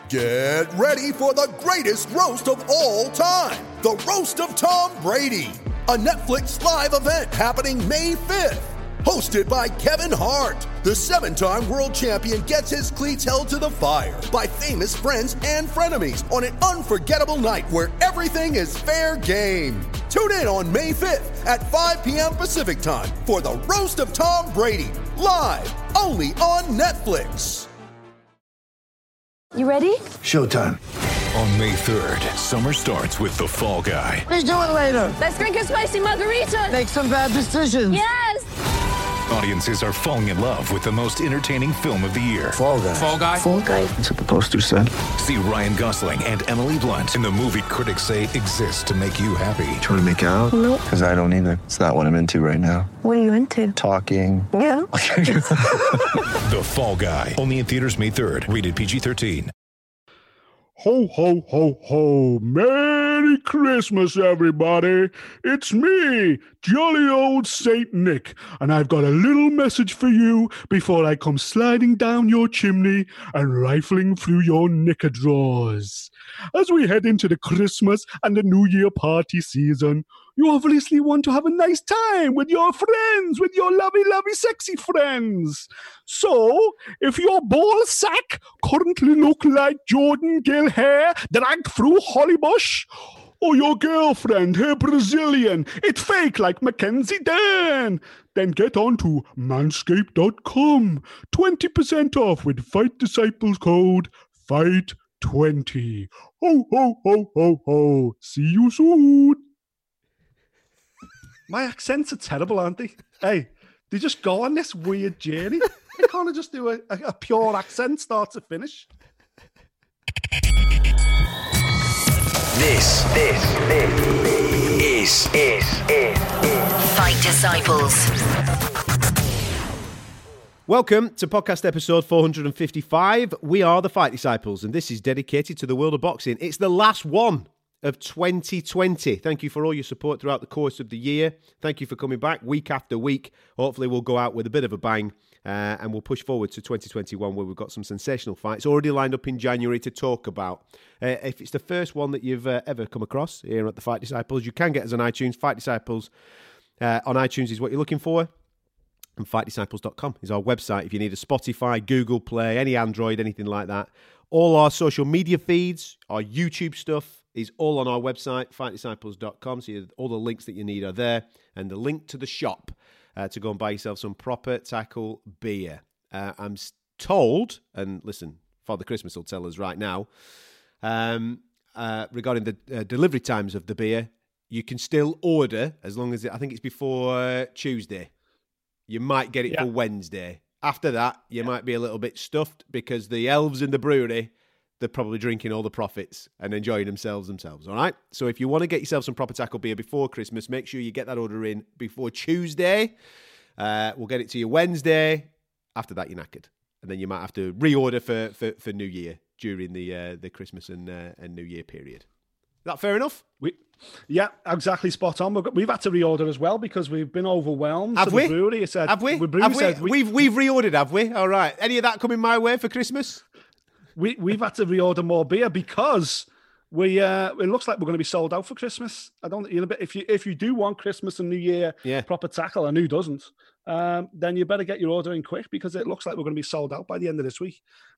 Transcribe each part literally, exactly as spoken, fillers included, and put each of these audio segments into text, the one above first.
Get ready for the greatest roast of all time, the Roast of Tom Brady, a Netflix live event happening May fifth. Hosted by Kevin Hart, the seven-time world champion gets his cleats held to the fire by famous friends and frenemies on an unforgettable night where everything is fair game. Tune in on May fifth at five p.m. Pacific time for the Roast of Tom Brady, live only on Netflix. You ready? Showtime. On May third, summer starts with The Fall Guy. Let's do it later. Let's drink a spicy margarita. Make some bad decisions. Yes! Audiences are falling in love with the most entertaining film of the year. Fall Guy. Fall Guy? Fall Guy. That's what the poster said. See Ryan Gosling and Emily Blunt in the movie critics say exists to make you happy. Trying to make it out? Nope. Because I don't either. It's not what I'm into right now. What are you into? Talking. Yeah. The Fall Guy. Only in theaters May third. Rated P G thirteen. Ho, ho, ho, ho. Merry Christmas, everybody. It's me, jolly old Saint Nick, and I've got a little message for you before I come sliding down your chimney and rifling through your knicker drawers. As we head into the Christmas and the New Year party season, you obviously want to have a nice time with your friends, with your lovey, lovey, sexy friends. So, if your ball sack currently look like Jordan Gill hair dragged through Hollybush, or your girlfriend, her Brazilian, it's fake like Mackenzie Dern, then get on to manscaped dot com. twenty percent off with Fight Disciples code fight twenty. Ho, ho, ho, ho, ho. See you soon. My accents are terrible, aren't they? Hey, they just go on this weird journey. I can't just do a, a, a pure accent start to finish. This, this, this is, is, is, is Fight Disciples. Welcome to podcast episode four hundred fifty-five. We are the Fight Disciples, and this is dedicated to the world of boxing. It's the last one of twenty twenty. Thank you for all your support throughout the course of the year. Thank you for coming back week after week. Hopefully we'll go out with a bit of a bang uh, and we'll push forward to twenty twenty-one where we've got some sensational fights already lined up in January to talk about. Uh, if it's the first one that you've uh, ever come across here at the Fight Disciples, you can get us on iTunes. Fight Disciples uh, on iTunes is what you're looking for. And fight disciples dot com is our website if you need a Spotify, Google Play, any Android, anything like that. All our social media feeds, our YouTube stuff, is all on our website, fight disciples dot com. So you, all the links that you need are there. And the link to the shop uh, to go and buy yourself some proper tackle beer. Uh, I'm told, and listen, Father Christmas will tell us right now, um, uh, regarding the uh, delivery times of the beer, you can still order as long as, it, I think it's before uh, Tuesday. You might get it yeah. for Wednesday. After that, you yeah. might be a little bit stuffed because the elves in the brewery, they're probably drinking all the profits and enjoying themselves themselves, all right? So if you want to get yourself some proper tackle beer before Christmas, make sure you get that order in before Tuesday. Uh, we'll get it to you Wednesday. After that, you're knackered. And then you might have to reorder for, for, for New Year during the uh, the Christmas and, uh, and New Year period. Is that fair enough? We, yeah, exactly spot on. We've, got, we've had to reorder as well because we've been overwhelmed. Have so we? The brewery said, have we? The brewery have we? Said we? We've, we've reordered, have we? All right. Any of that coming my way for Christmas? We, we've had to reorder more beer because we uh, it looks like we're going to be sold out for Christmas. I don't, you know, but if you if you do want Christmas and New Year yeah. proper tackle, and who doesn't, um, then you better get your order in quick because it looks like we're going to be sold out by the end of this week.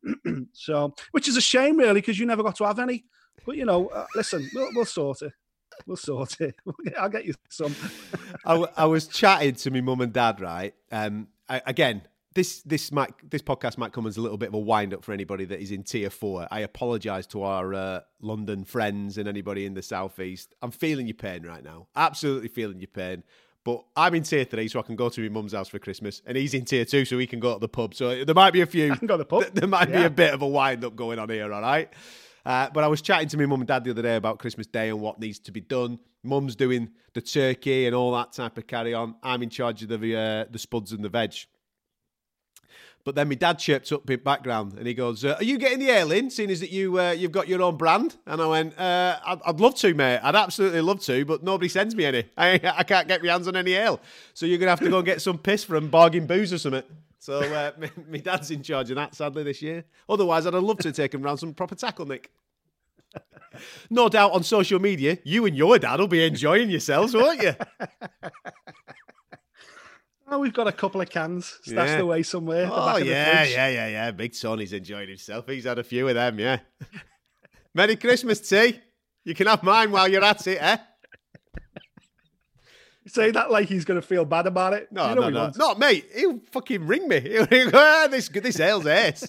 So, which is a shame, really, because you never got to have any. But you know, uh, listen, we'll, we'll sort it. We'll sort it. I'll get you some. I, w- I was chatting to my mum and dad, right? Um, I, again. This this might this podcast might come as a little bit of a wind up for anybody that is in tier four. I apologise to our uh, London friends and anybody in the southeast. I'm feeling your pain right now, absolutely feeling your pain. But I'm in tier three, so I can go to my mum's house for Christmas, and he's in tier two, so he can go to the pub. So there might be a few. I can go to the pub. There might yeah. be a bit of a wind up going on here. All right. Uh, but I was chatting to my mum and dad the other day about Christmas Day and what needs to be done. Mum's doing the turkey and all that type of carry on. I'm in charge of the uh, the spuds and the veg. But then my dad chirped up in background and he goes, uh, are you getting the ale in, seeing as that you, uh, you've got your own brand? And I went, uh, I'd, I'd love to, mate. I'd absolutely love to, but nobody sends me any. I, I can't get my hands on any ale. So you're going to have to go and get some piss from Bargain Booze or something. So uh, my, my dad's in charge of that, sadly, this year. Otherwise, I'd have loved to take him round some proper tackle, Nick. No doubt on social media, you and your dad will be enjoying yourselves, won't you? Oh, we've got a couple of cans stashed Yeah. away somewhere. At the Oh, back of yeah, the fridge. yeah, yeah, yeah. Big Tony's enjoying himself. He's had a few of them, yeah. Merry Christmas, T. You can have mine while you're at it, eh? Say that like he's going to feel bad about it. No, You know no, he no. won't. No, mate, he'll fucking ring me. He'll go, ah, this, this ale's ace.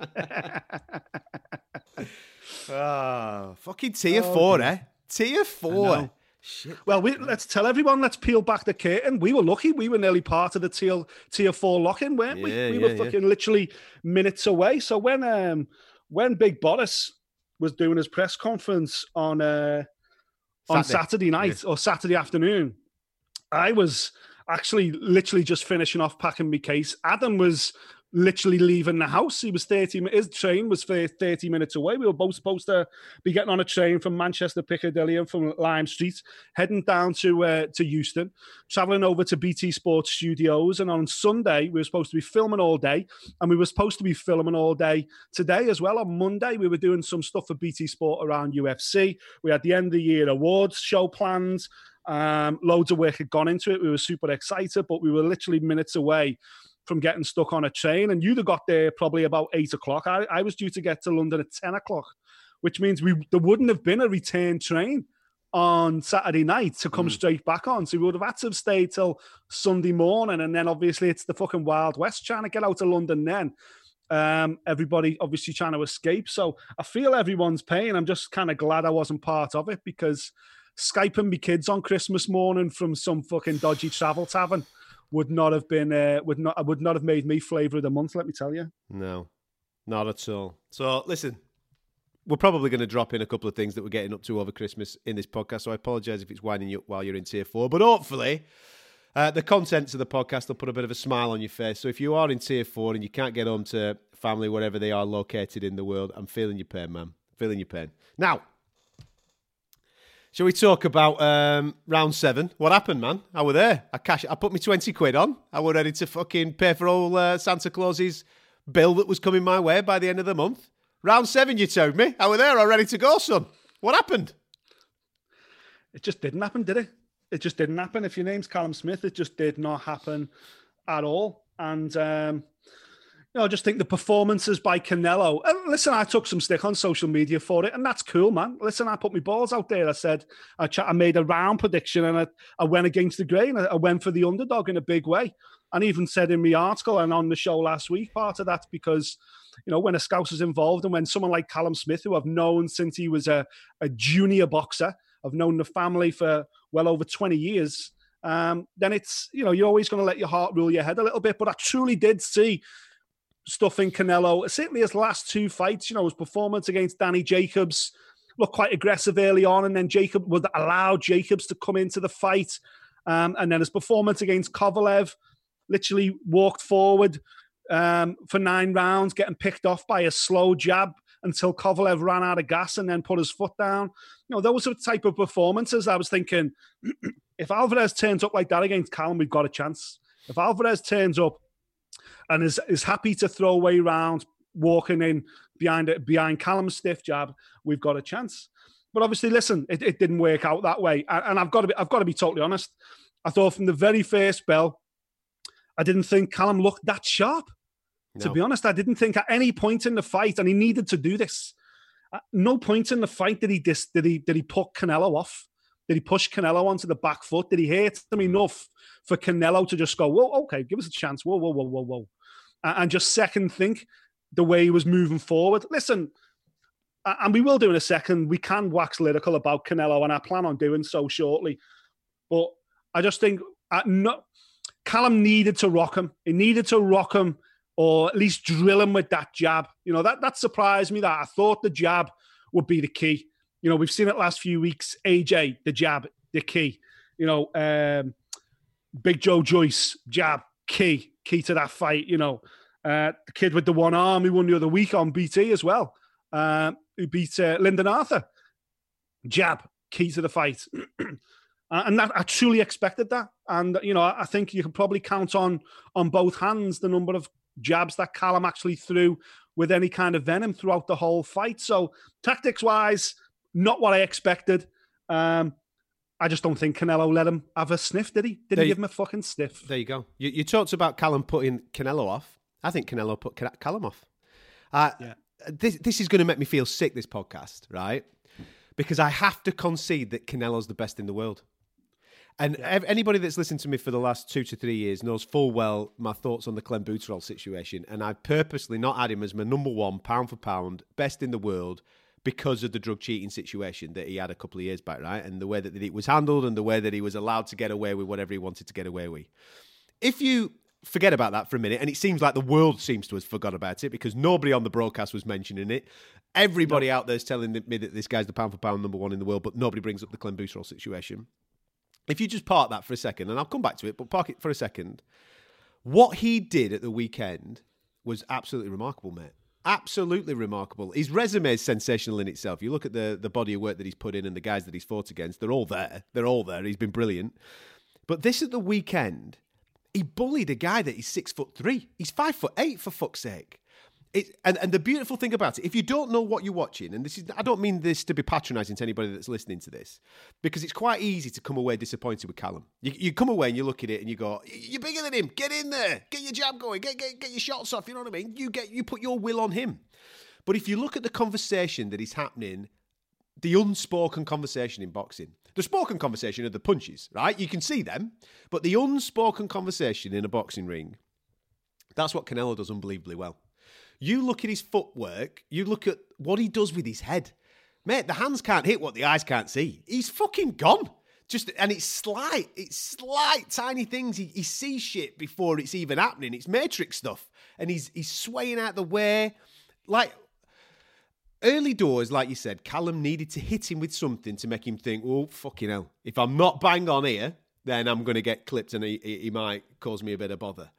Oh, fucking tier Oh, four, dear. eh? Tier four. know. Shit. Well, we, let's tell everyone, let's peel back the curtain. We were lucky. We were nearly part of the tier, tier four lock-in, weren't we? Yeah, we yeah, were yeah. fucking literally minutes away. So when um, when Big Boris was doing his press conference on uh, on Saturday. Saturday night or Saturday afternoon, I was actually literally just finishing off packing my case. Adam was literally leaving the house. He was thirty. His train was thirty minutes away. We were both supposed to be getting on a train from Manchester Piccadilly and from Lime Street, heading down to uh, to Euston, traveling over to B T Sports Studios. And on Sunday, we were supposed to be filming all day, and we were supposed to be filming all day today as well. On Monday, we were doing some stuff for B T Sport around U F C. We had the end of the year awards show plans. Um, loads of work had gone into it. We were super excited, but we were literally minutes away from getting stuck on a train. And you'd have got there probably about eight o'clock. I, I was due to get to London at ten o'clock, which means we there wouldn't have been a return train on Saturday night to come mm. straight back on. So we would have had to have stayed till Sunday morning. And then obviously it's the fucking Wild West trying to get out of London then. Um, everybody obviously trying to escape. So I feel everyone's pain. I'm just kind of glad I wasn't part of it, because Skyping me kids on Christmas morning from some fucking dodgy travel tavern would not have been, uh, would not, would not have made me flavour of the month, let me tell you. No, not at all. So listen, we're probably going to drop in a couple of things that we're getting up to over Christmas in this podcast. So I apologise if it's winding you up while you're in tier four, but hopefully uh, the contents of the podcast will put a bit of a smile on your face. So if you are in tier four and you can't get home to family wherever they are located in the world, I'm feeling your pain, man. Feeling your pain. Now, shall we talk about um, round seven? What happened, man? I were there. I cash. I put my twenty quid on. I were ready to fucking pay for all uh, Santa Claus's bill that was coming my way by the end of the month. Round seven, you told me. I were there, all ready to go, son. What happened? It just didn't happen, did it? It just didn't happen. If your name's Callum Smith, it just did not happen at all. And um, you know, I just think the performances by Canelo. And listen, I took some stick on social media for it, and that's cool, man. Listen, I put my balls out there. I said, I, ch- I made a round prediction, and I, I went against the grain. I, I went for the underdog in a big way. And even said in my article and on the show last week, part of that's because, you know, when a scout is involved, and when someone like Callum Smith, who I've known since he was a, a junior boxer, I've known the family for well over twenty years, um, then it's, you know, you're always going to let your heart rule your head a little bit. But I truly did see stuff in Canelo, certainly his last two fights, you know, his performance against Danny Jacobs looked quite aggressive early on, and then Jacob would allow Jacobs to come into the fight. Um, and then his performance against Kovalev, literally walked forward um, for nine rounds, getting picked off by a slow jab until Kovalev ran out of gas and then put his foot down. You know, those are the type of performances I was thinking, if Alvarez turns up like that against Callum, we've got a chance. If Alvarez turns up and is, is happy to throw away rounds, walking in behind it, behind Callum's stiff jab, we've got a chance. But obviously, listen, it, it didn't work out that way. And, and I've got to be, I've got to be totally honest. I thought from the very first bell, I didn't think Callum looked that sharp. No. To be honest, I didn't think at any point in the fight, and he needed to do this. At no point in the fight did he dis, did he did he put Canelo off. Did he push Canelo onto the back foot? Did he hurt him enough for Canelo to just go, whoa, okay, give us a chance. Whoa, whoa, whoa, whoa, whoa. And just second think the way he was moving forward. Listen, and we will do in a second, we can wax lyrical about Canelo, and I plan on doing so shortly. But I just think uh, no, Callum needed to rock him. He needed to rock him, or at least drill him with that jab. You know, that, that surprised me, that I thought the jab would be the key. You know, we've seen it last few weeks. A J, the jab, the key. You know, um, Big Joe Joyce, jab, key, key to that fight. You know, uh, the kid with the one arm who won the other week on B T as well, uh, who beat uh, Lyndon Arthur. Jab, key to the fight. And that, I truly expected that. And, you know, I think you can probably count on on both hands the number of jabs that Callum actually threw with any kind of venom throughout the whole fight. So tactics-wise, not what I expected. Um, I just don't think Canelo let him have a sniff, did he? Didn't There give you- him a fucking sniff. There you go. You, you talked about Callum putting Canelo off. I think Canelo put Ca- Callum off. Uh, Yeah. This, this is going to make me feel sick, this podcast, right? Because I have to concede that Canelo's the best in the world. And ev- anybody that's listened to me for the last two to three years knows full well my thoughts on the clenbuterol situation. And I've purposely not had him as my number one, pound for pound, best in the world because of the drug cheating situation that he had a couple of years back, right? And the way that it was handled and the way that he was allowed to get away with whatever he wanted to get away with. If you forget about that for a minute, and it seems like the world seems to have forgot about it because nobody on the broadcast was mentioning it. Everybody no. out there is telling me that this guy's the pound for pound number one in the world, but nobody brings up the clenbuterol situation. If you just park that for a second, and I'll come back to it, but park it for a second. What he did at the weekend was absolutely remarkable, mate. Absolutely remarkable. His resume is sensational in itself. You look at the, the body of work that he's put in and the guys that he's fought against, they're all there. They're all there. He's been brilliant. But this at the weekend, he bullied a guy that he's six foot three. He's five foot eight, for fuck's sake. It, and, and the beautiful thing about it, if you don't know what you're watching, and this is, I don't mean this to be patronising to anybody that's listening to this, because it's quite easy to come away disappointed with Callum. You, you come away and you look at it and you go, "You're bigger than him. Get in there. Get your jab going. Get get get your shots off." You know what I mean? You get you put your will on him. But if you look at the conversation that is happening, the unspoken conversation in boxing. The spoken conversation are the punches, right? You can see them. But the unspoken conversation in a boxing ring, that's what Canelo does unbelievably well. You look at his footwork, you look at what he does with his head. Mate, the hands can't hit what the eyes can't see. He's fucking gone. Just And it's slight, it's slight, tiny things. He, he sees shit before it's even happening. It's Matrix stuff. And he's he's swaying out the way. Like, early doors, like you said, Callum needed to hit him with something to make him think, oh, fucking hell, if I'm not bang on here, then I'm going to get clipped and he, he might cause me a bit of bother.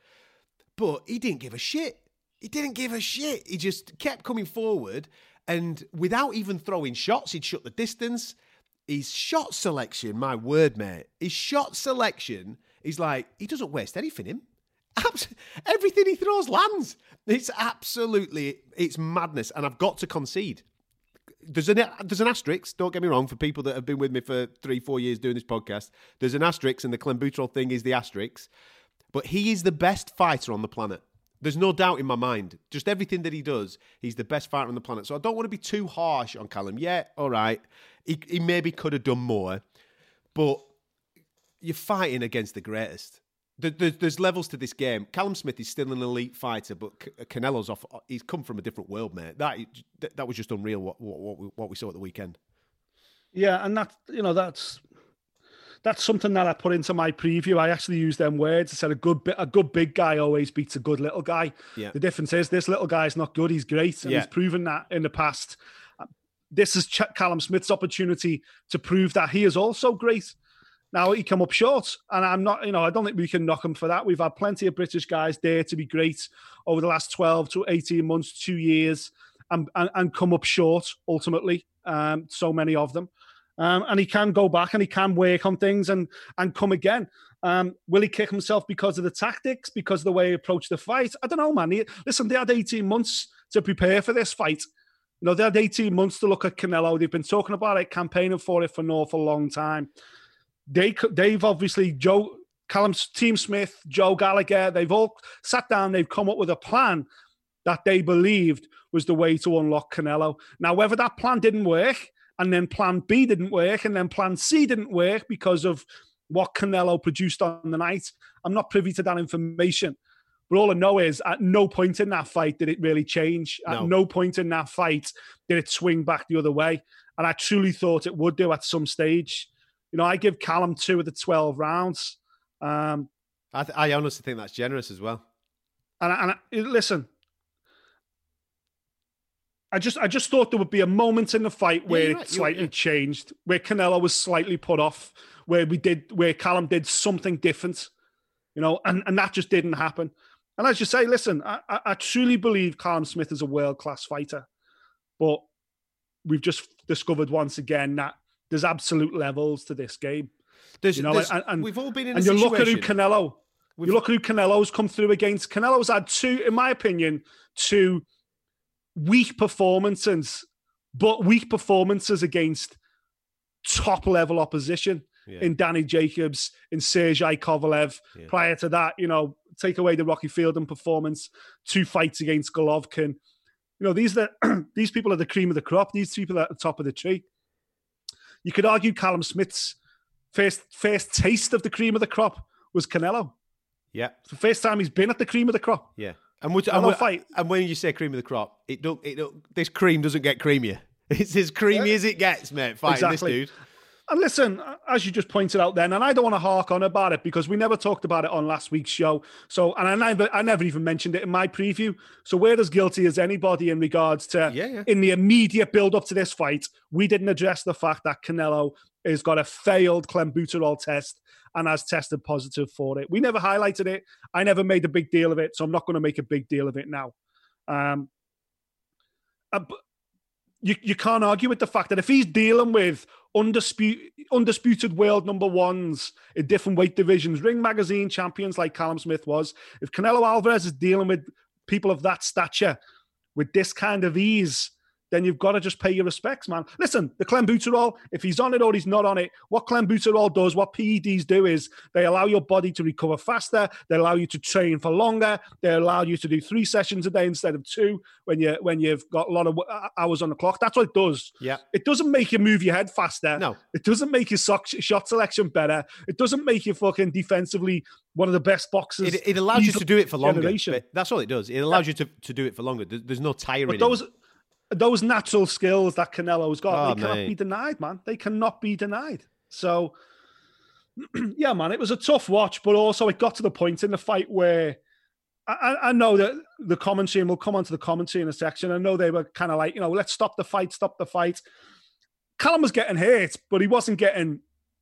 But he didn't give a shit. He didn't give a shit. He just kept coming forward, and without even throwing shots, he'd shut the distance. His shot selection, my word, mate, his shot selection is like, he doesn't waste anything, him. Everything he throws lands. It's absolutely, it's madness, and I've got to concede. There's an, there's an asterisk, don't get me wrong, for people that have been with me for three, four years doing this podcast. There's an asterisk, and the clenbuterol thing is the asterisk. But he is the best fighter on the planet. There's no doubt in my mind. Just everything that he does, he's the best fighter on the planet. So I don't want to be too harsh on Callum. Yeah, all right. He, he maybe could have done more. But you're fighting against the greatest. There, there, there's levels to this game. Callum Smith is still an elite fighter, but Canelo's off. He's come from a different world, mate. That that was just unreal, what, what, what, we, what we saw at the weekend. Yeah, and that, you know, that's... That's something that I put into my preview. I actually used them words. I said a good a good big guy always beats a good little guy. Yeah. The difference is this little guy's not good. He's great. And yeah. he's proven that in the past. This is Ch- Callum Smith's opportunity to prove that he is also great. Now, he come up short, and I'm not, you know, I don't think we can knock him for that. We've had plenty of British guys there to be great over the last twelve to eighteen months, two years, and, and, and come up short, ultimately. Um, so many of them. Um, and he can go back and he can work on things and and come again. Um, will he kick himself because of the tactics, because of the way he approached the fight? I don't know, man. He, listen, they had eighteen months to prepare for this fight. You know, they had eighteen months to look at Canelo. They've been talking about it, campaigning for it for an awful long time. They, they've obviously, Joe, Callum's Team Smith, Joe Gallagher, they've all sat down, they've come up with a plan that they believed was the way to unlock Canelo. Now, whether that plan didn't work, and then plan B didn't work, and then plan C didn't work because of what Canelo produced on the night, I'm not privy to that information. But all I know is at no point in that fight did it really change. At no, no point in that fight did it swing back the other way. And I truly thought it would do at some stage. You know, I give Callum two of the twelve rounds. Um, I, th- I honestly think that's generous as well. And, and I, listen, I just I just thought there would be a moment in the fight where yeah, it right. slightly yeah. changed, where Canelo was slightly put off, where we did, where Callum did something different, you know, and, and that just didn't happen. And as you say, listen, I, I, I truly believe Callum Smith is a world-class fighter, but we've just discovered once again that there's absolute levels to this game. There's, you know, there's, and, and we've all been in and a you situation. look at who Canelo, We've... You look at who Canelo's come through against. Canelo's had two, in my opinion, two weak performances, but weak performances against top-level opposition. Yeah. In Danny Jacobs, in Sergey Kovalev. Yeah. Prior to that, you know, take away the Rocky Fielding performance, two fights against Golovkin. You know, these are the, these people are the cream of the crop. These people are at the top of the tree. You could argue Callum Smith's first first taste of the cream of the crop was Canelo. Yeah, it's the first time he's been at the cream of the crop. Yeah, and, which, and, fight. and when you say cream of the crop, it don't, it don't, this cream doesn't get creamier. It's as creamy yeah. as it gets, mate. Fighting exactly. this dude. And listen, as you just pointed out then, and I don't want to hark on about it because we never talked about it on last week's show. So, and I never, I never even mentioned it in my preview. So we're as guilty as anybody in regards to, yeah, yeah. in the immediate build-up to this fight, we didn't address the fact that Canelo has got a failed clenbuterol test and has tested positive for it. We never highlighted it. I never made a big deal of it, so I'm not going to make a big deal of it now. Um, uh, you, you can't argue with the fact that if he's dealing with Undisputed, undisputed world number ones in different weight divisions, Ring Magazine champions like Callum Smith was. If Canelo Alvarez is dealing with people of that stature with this kind of ease, then you've got to just pay your respects, man. Listen, the clenbuterol, if he's on it or he's not on it, what clenbuterol does, what P E Ds do is they allow your body to recover faster. They allow you to train for longer. They allow you to do three sessions a day instead of two when you when you've got a lot of hours on the clock. That's what it does. Yeah. It doesn't make you move your head faster. No. It doesn't make your shot selection better. It doesn't make you fucking defensively one of the best boxers. It, it allows you to do it for longer. That's all it does. It allows yeah. you to, to do it for longer. There's no tiring. But those. Those natural skills that Canelo's got, oh, they cannot mate. be denied, man. They cannot be denied. So, yeah, man, it was a tough watch, but also it got to the point in the fight where I, I know that the commentary, and we'll come on to the commentary in a section, I know they were kind of like, you know, let's stop the fight, stop the fight. Callum was getting hurt, but he wasn't getting...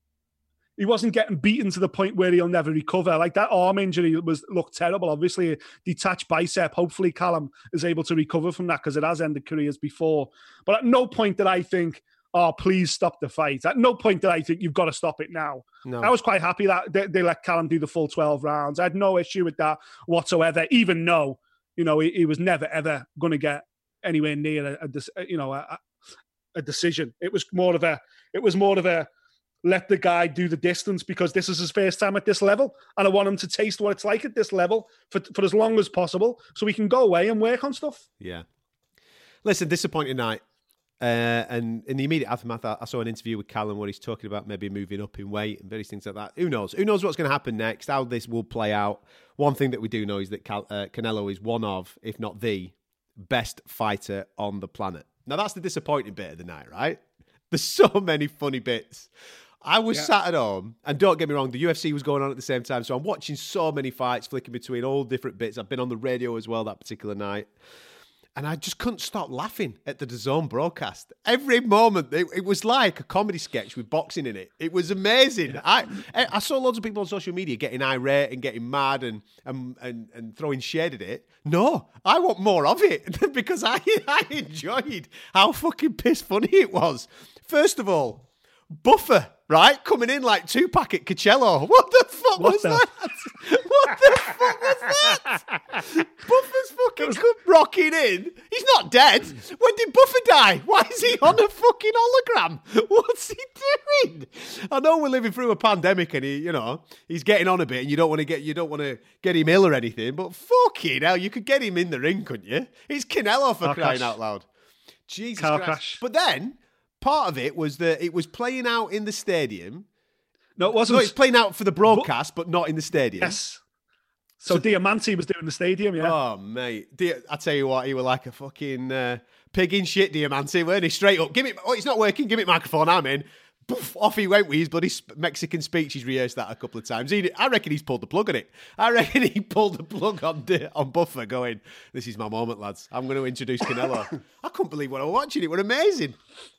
He wasn't getting beaten to the point where he'll never recover. Like that arm injury was looked terrible. Obviously, a detached bicep. Hopefully, Callum is able to recover from that because it has ended careers before. But at no point did I think, oh, please stop the fight. At no point did I think you've got to stop it now. No. I was quite happy that they, they let Callum do the full twelve rounds. I had no issue with that whatsoever, even though, you know, he, he was never, ever going to get anywhere near a, a you know, a, a decision. It was more of a, it was more of a, let the guy do the distance because this is his first time at this level. And I want him to taste what it's like at this level for, for as long as possible so we can go away and work on stuff. Yeah. Listen, disappointing night. Uh, and in the immediate aftermath, I saw an interview with Callum where he's talking about maybe moving up in weight and various things like that. Who knows? Who knows what's going to happen next, how this will play out. One thing that we do know is that Cal- uh, Canelo is one of, if not the, best fighter on the planet. Now, that's the disappointing bit of the night, right? There's so many funny bits. I was yeah. sat at home, and don't get me wrong, the U F C was going on at the same time, so I'm watching so many fights, flicking between all different bits. I've been on the radio as well that particular night, and I just couldn't stop laughing at the D A Z N broadcast. Every moment, it, it was like a comedy sketch with boxing in it. It was amazing. Yeah. I I saw loads of people on social media getting irate and getting mad and and and, and throwing shade at it. No, I want more of it because I, I enjoyed how fucking piss funny it was. First of all, Buffer, right? Coming in like Tupac at Coachella. What the fuck what was the... that? What the fuck was that? Buffer's fucking was... come rocking in. He's not dead. When did Buffer die? Why is he on a fucking hologram? What's he doing? I know we're living through a pandemic and he, you know, he's getting on a bit and you don't want to get you don't want to get him ill or anything, but fucking hell, you could get him in the ring, couldn't you? It's Canelo for Car crying crash. out loud. Jesus Car Christ. crash. But then part of it was that it was playing out in the stadium. No, it wasn't. No, it's playing out for the broadcast, but, but not in the stadium. Yes. So, so Diamante was doing the stadium, yeah. Oh, mate. Di- I tell you what, he was like a fucking uh, pig in shit, Diamante, weren't he? Straight up. Give me, oh, it's not working. Give me the microphone. I'm in. Poof, off he went with his bloody Mexican speech. He's rehearsed that a couple of times. He, I reckon he's pulled the plug on it. I reckon he pulled the plug on on Buffer going, this is my moment, lads. I'm going to introduce Canelo. I couldn't believe what I was watching. It was amazing.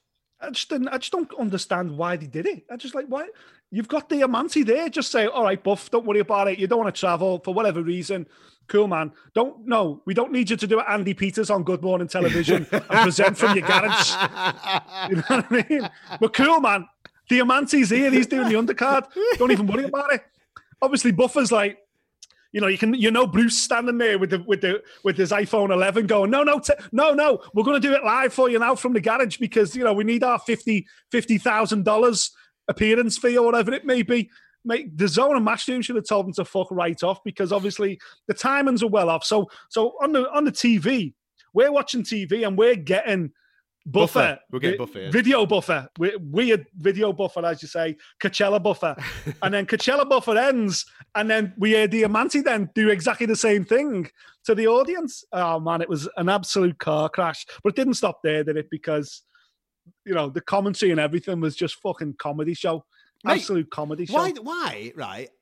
I just didn't. I just don't understand why they did it. I just like why you've got Diamante there. Just say, all right, Buff, don't worry about it. You don't want to travel for whatever reason. Cool, man. Don't no, we don't need you to do it. Andy Peters on Good Morning Television and present from your garage. You know what I mean? But cool, man. Diamante's here. He's doing the undercard. Don't even worry about it. Obviously, Buffer's like, You know, you can, you know, Bruce standing there with the with the with his iPhone eleven, going, no, no, t- no, no, we're going to do it live for you now from the garage because you know we need our fifty fifty thousand dollars appearance fee or whatever it may be. Mate, the Zone and Matchroom should have told them to fuck right off because obviously the timings are well off. So, so on the on the T V, we're watching T V and we're getting. Buffer, buffer. We're getting buffer, yeah. Video buffer, we- weird video buffer, as you say, Coachella buffer, and then Coachella buffer ends, and then we hear Diamante then do exactly the same thing to the audience. Oh man, it was an absolute car crash, but it didn't stop there, did it? Because you know the commentary and everything was just fucking comedy show, Mate, absolute comedy show. Why? Why? Right.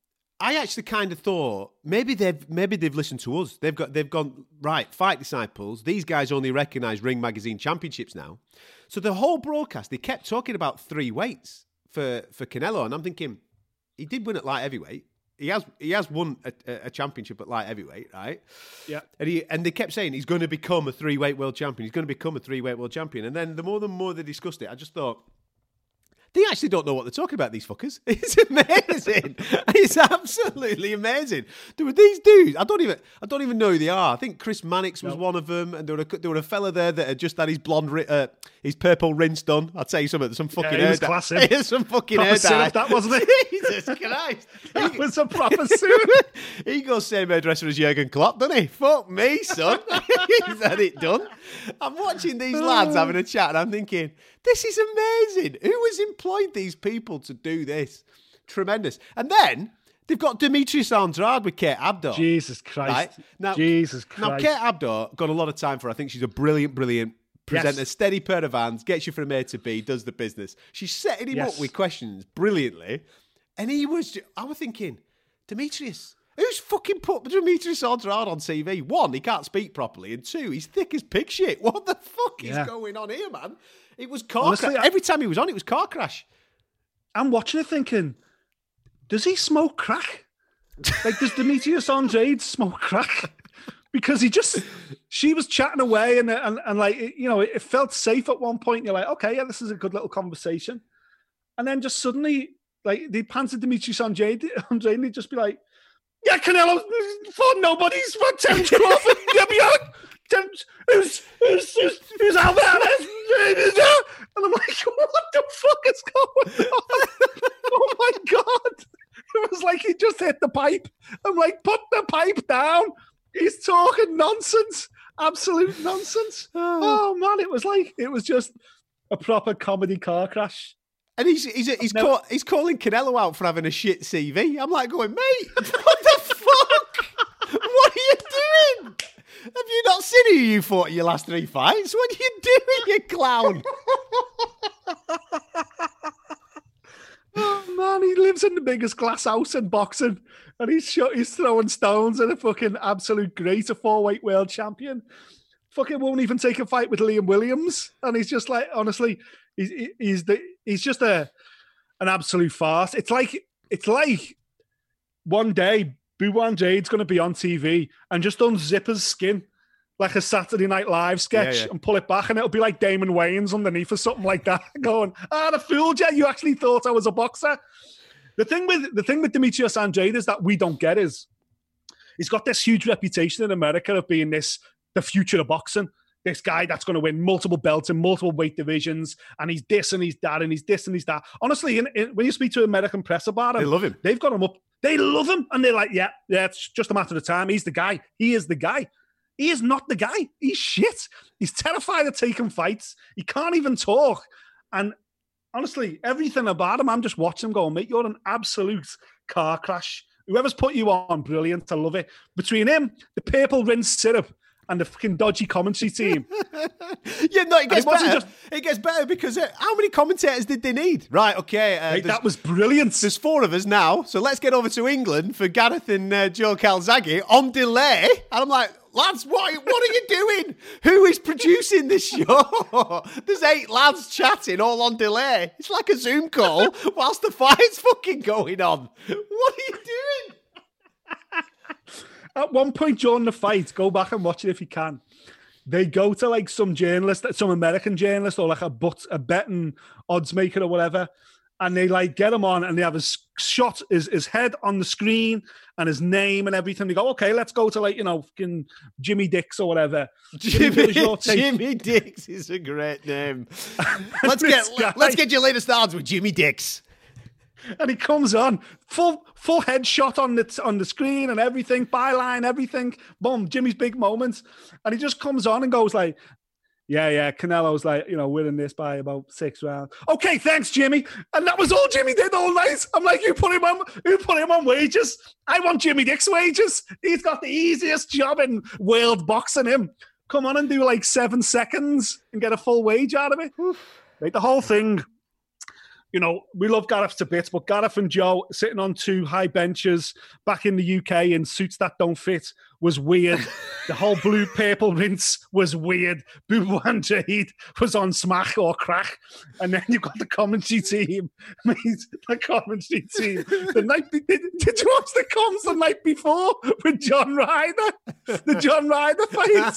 I actually kind of thought maybe they've maybe they've listened to us. They've got they've gone right. Fight Disciples. These guys only recognise Ring Magazine Championships now. So the whole broadcast they kept talking about three weights for for Canelo, and I'm thinking he did win at light heavyweight. He has he has won a, a championship at light heavyweight, right? Yeah. And he and they kept saying he's going to become a three weight world champion. He's going to become a three weight world champion. And then the more the more they discussed it, I just thought. They actually don't know what they're talking about, these fuckers. It's amazing. It's absolutely amazing. There were these dudes. I don't even. I don't even know who they are. I think Chris Mannix was no. one of them, and there were a, there were a fella there that had just had his blonde, uh, his purple rinse done. I'd tell you something. Some fucking yeah, hair dye. Some fucking proper hair dye. That wasn't it? Jesus Christ! That was a proper suit. He goes same hairdresser as Jurgen Klopp, doesn't he? Fuck me, son. He's had it done. I'm watching these lads having a chat, and I'm thinking. This is amazing. Who has employed these people to do this? Tremendous. And then they've got Demetrius Andrade with Kate Abdo. Jesus Christ. Right? Now, Jesus Christ. Now, Kate Abdo got a lot of time for her. I think she's a brilliant, brilliant presenter. Yes. Steady pair of hands, gets you from A to B, does the business. She's setting him yes. up with questions brilliantly. And he was, I was thinking, Demetrius... Who's fucking put Demetrius Andrade on T V? One, he can't speak properly. And two, he's thick as pig shit. What the fuck yeah. is going on here, man? It was car Honestly, crash. I, Every time he was on, it was car crash. I'm watching it thinking, does he smoke crack? Like, does Demetrius Andrade smoke crack? Because he just, she was chatting away and, and, and like, you know, it felt safe at one point. You're like, okay, yeah, this is a good little conversation. And then just suddenly, like, they pan to Demetrius Andrade, Andrade and he'd just be like, yeah, Canelo fought nobody's for Terence Crawford. Yeah, yeah. Terence, who's, who's, who's, who's out there? And I'm like, what the fuck is going on? Oh my God. It was like he just hit the pipe. I'm like, put the pipe down. He's talking nonsense. Absolute nonsense. Oh man, it was like, it was just a proper comedy car crash. And he's he's he's, never... call, he's calling Canelo out for having a shit C V. I'm like going, mate, what the fuck? What are you doing? Have you not seen who you fought in your last three fights? What are you doing, you clown? Oh man, he lives in the biggest glass house in boxing, and he's sh- he's throwing stones at a fucking absolute great, a four-weight world champion. Fucking won't even take a fight with Liam Williams, and he's just like, honestly. He's he's the he's just a an absolute farce. It's like it's like one day Boo Andrade's going to be on T V and just unzip his skin like a Saturday Night Live sketch yeah, yeah. and pull it back, and it'll be like Damon Wayans underneath or something like that. Going, ah, I fooled you. You actually thought I was a boxer. The thing with the thing with Demetrius Andrade is that we don't get is he's got this huge reputation in America of being this the future of boxing. This guy that's going to win multiple belts in multiple weight divisions, and he's this and he's that, and he's this and he's that. Honestly, in, in, when you speak to American press about him, they love him. They've got him up. They love him, and they're like, yeah, yeah, it's just a matter of time. He's the guy. He is the guy. He is not the guy. He's shit. He's terrified of taking fights. He can't even talk. And honestly, everything about him, I'm just watching him going, mate, you're an absolute car crash. Whoever's put you on, brilliant. I love it. Between him, the purple rinse syrup, and the fucking dodgy commentary team. yeah, no, it gets it better. Just... It gets better because uh, how many commentators did they need? Right, okay. Uh, Mate, that was brilliant. There's four of us now, so let's get over to England for Gareth and uh, Joe Calzaghe on delay. And I'm like, lads, what, what are you doing? Who is producing this show? There's eight lads chatting all on delay. It's like a Zoom call whilst the fight's fucking going on. What are you doing? At one point during the fight, go back and watch it if you can. They go to like some journalist, some American journalist, or like a but a betting odds maker or whatever, and they like get him on, and they have his shot, his, his head on the screen, and his name and everything. They go, okay, let's go to like you know, fucking Jimmy Dix or whatever. Jimmy, Jimmy Dix is a great name. let's get guy, let's get your latest odds with Jimmy Dix. And he comes on, full full headshot on the on the screen and everything, byline, everything. Boom, Jimmy's big moments, and he just comes on and goes like, "Yeah, yeah." Canelo's like, you know, winning this by about six rounds. Okay, thanks, Jimmy. And that was all Jimmy did all night. I'm like, you put him on, you put him on wages. I want Jimmy Dix wages. He's got the easiest job in world boxing. Him, come on and do like seven seconds and get a full wage out of it. Like the whole thing. You know, we love Gareth to bits, but Gareth and Joe sitting on two high benches back in the U K in suits that don't fit was weird. The whole blue purple rinse was weird. Bubwan Jade was on smack or crack. And then you've got the commentary team. I mean, the commentary team. The night be- did, did you watch the comms the night before with John Ryder? The John Ryder fight?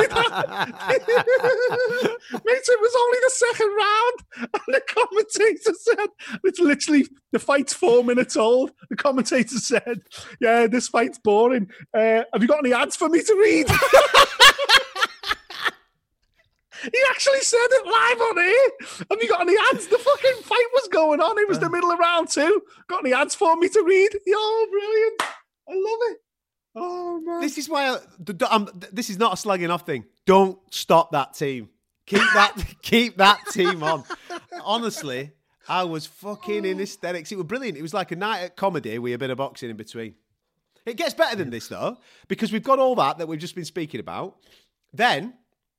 Mate, it was only the second round. And the commentator said, it's literally, the fight's four minutes old. The commentator said, yeah, this fight's boring. Uh, have you got any ads for me to read? He actually said it live on air. Have you got any ads? The fucking fight was going on. It was the middle of round two. Got any ads for me to read? Yo, brilliant. I love it. Oh, man. This is why I, I'm, this is not a slagging off thing. Don't stop that team. Keep that keep that team on. Honestly, I was fucking in hysterics. It was brilliant. It was like a night at comedy with a bit of boxing in between. It gets better than this, though, because we've got all that that we've just been speaking about. Then,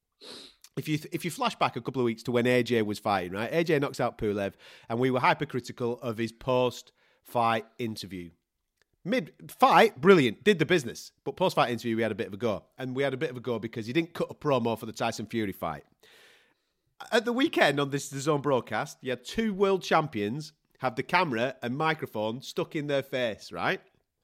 if you if you flash back a couple of weeks to when A J was fighting, right? A J knocks out Pulev, and we were hypercritical of his post-fight interview. Mid-fight, brilliant, did the business. But post-fight interview, we had a bit of a go. And we had a bit of a go because he didn't cut a promo for the Tyson Fury fight. At the weekend on this DAZN broadcast, you had two world champions have the camera and microphone stuck in their face, right?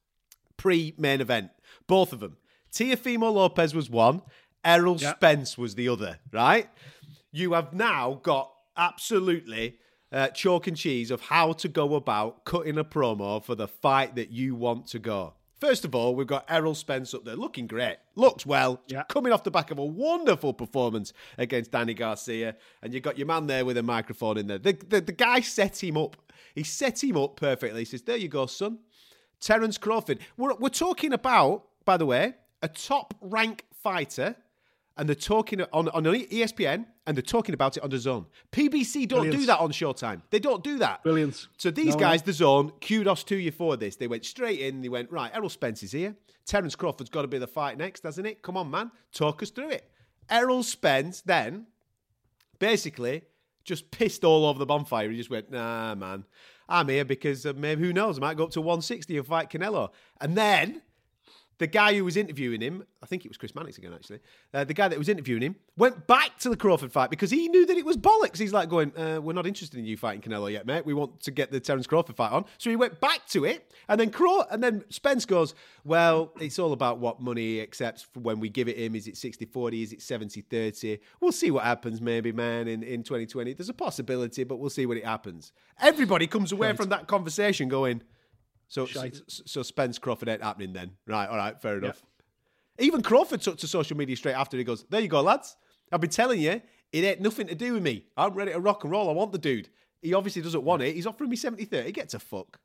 Pre-main event. Both of them. Teofimo Lopez was one. Errol yep. Spence was the other, right? You have now got absolutely uh, chalk and cheese of how to go about cutting a promo for the fight that you want to go. First of all, we've got Errol Spence up there looking great. Looks well. Yep. Coming off the back of a wonderful performance against Danny Garcia. And you've got your man there with a microphone in there. The, the, the guy set him up. He set him up perfectly. He says, there you go, son. Terence Crawford. We're, we're talking about, by the way, a top rank fighter, and they're talking on, on E S P N, and they're talking about it on DAZN. P B C don't Brilliant. do that on Showtime. They don't do that. Brilliant. So these no, guys, no. DAZN, kudos to you for this. They went straight in, they went, right, Errol Spence is here. Terence Crawford's got to be the fight next, hasn't it? Come on, man. Talk us through it. Errol Spence then basically just pissed all over the bonfire. He just went, nah, man. I'm here because uh, maybe, who knows, I might go up to one sixty and fight Canelo. And then the guy who was interviewing him, I think it was Chris Mannix again, actually, uh, the guy that was interviewing him, went back to the Crawford fight because he knew that it was bollocks. He's like going, uh, we're not interested in you fighting Canelo yet, mate. We want to get the Terence Crawford fight on. So he went back to it, and then Craw- and then Spence goes, well, it's all about what money he accepts when we give it him. Is it sixty forty? Is it seventy thirty? We'll see what happens maybe, man, in, in twenty twenty. There's a possibility, but we'll see when it happens. Everybody comes away right. from that conversation going, So, so, so Spence Crawford ain't happening then. Right, all right, fair enough. Yeah. Even Crawford took to social media straight after. He goes, there you go, lads. I've been telling you, it ain't nothing to do with me. I'm ready to rock and roll. I want the dude. He obviously doesn't want it. He's offering me seventy thirty. Get to fuck.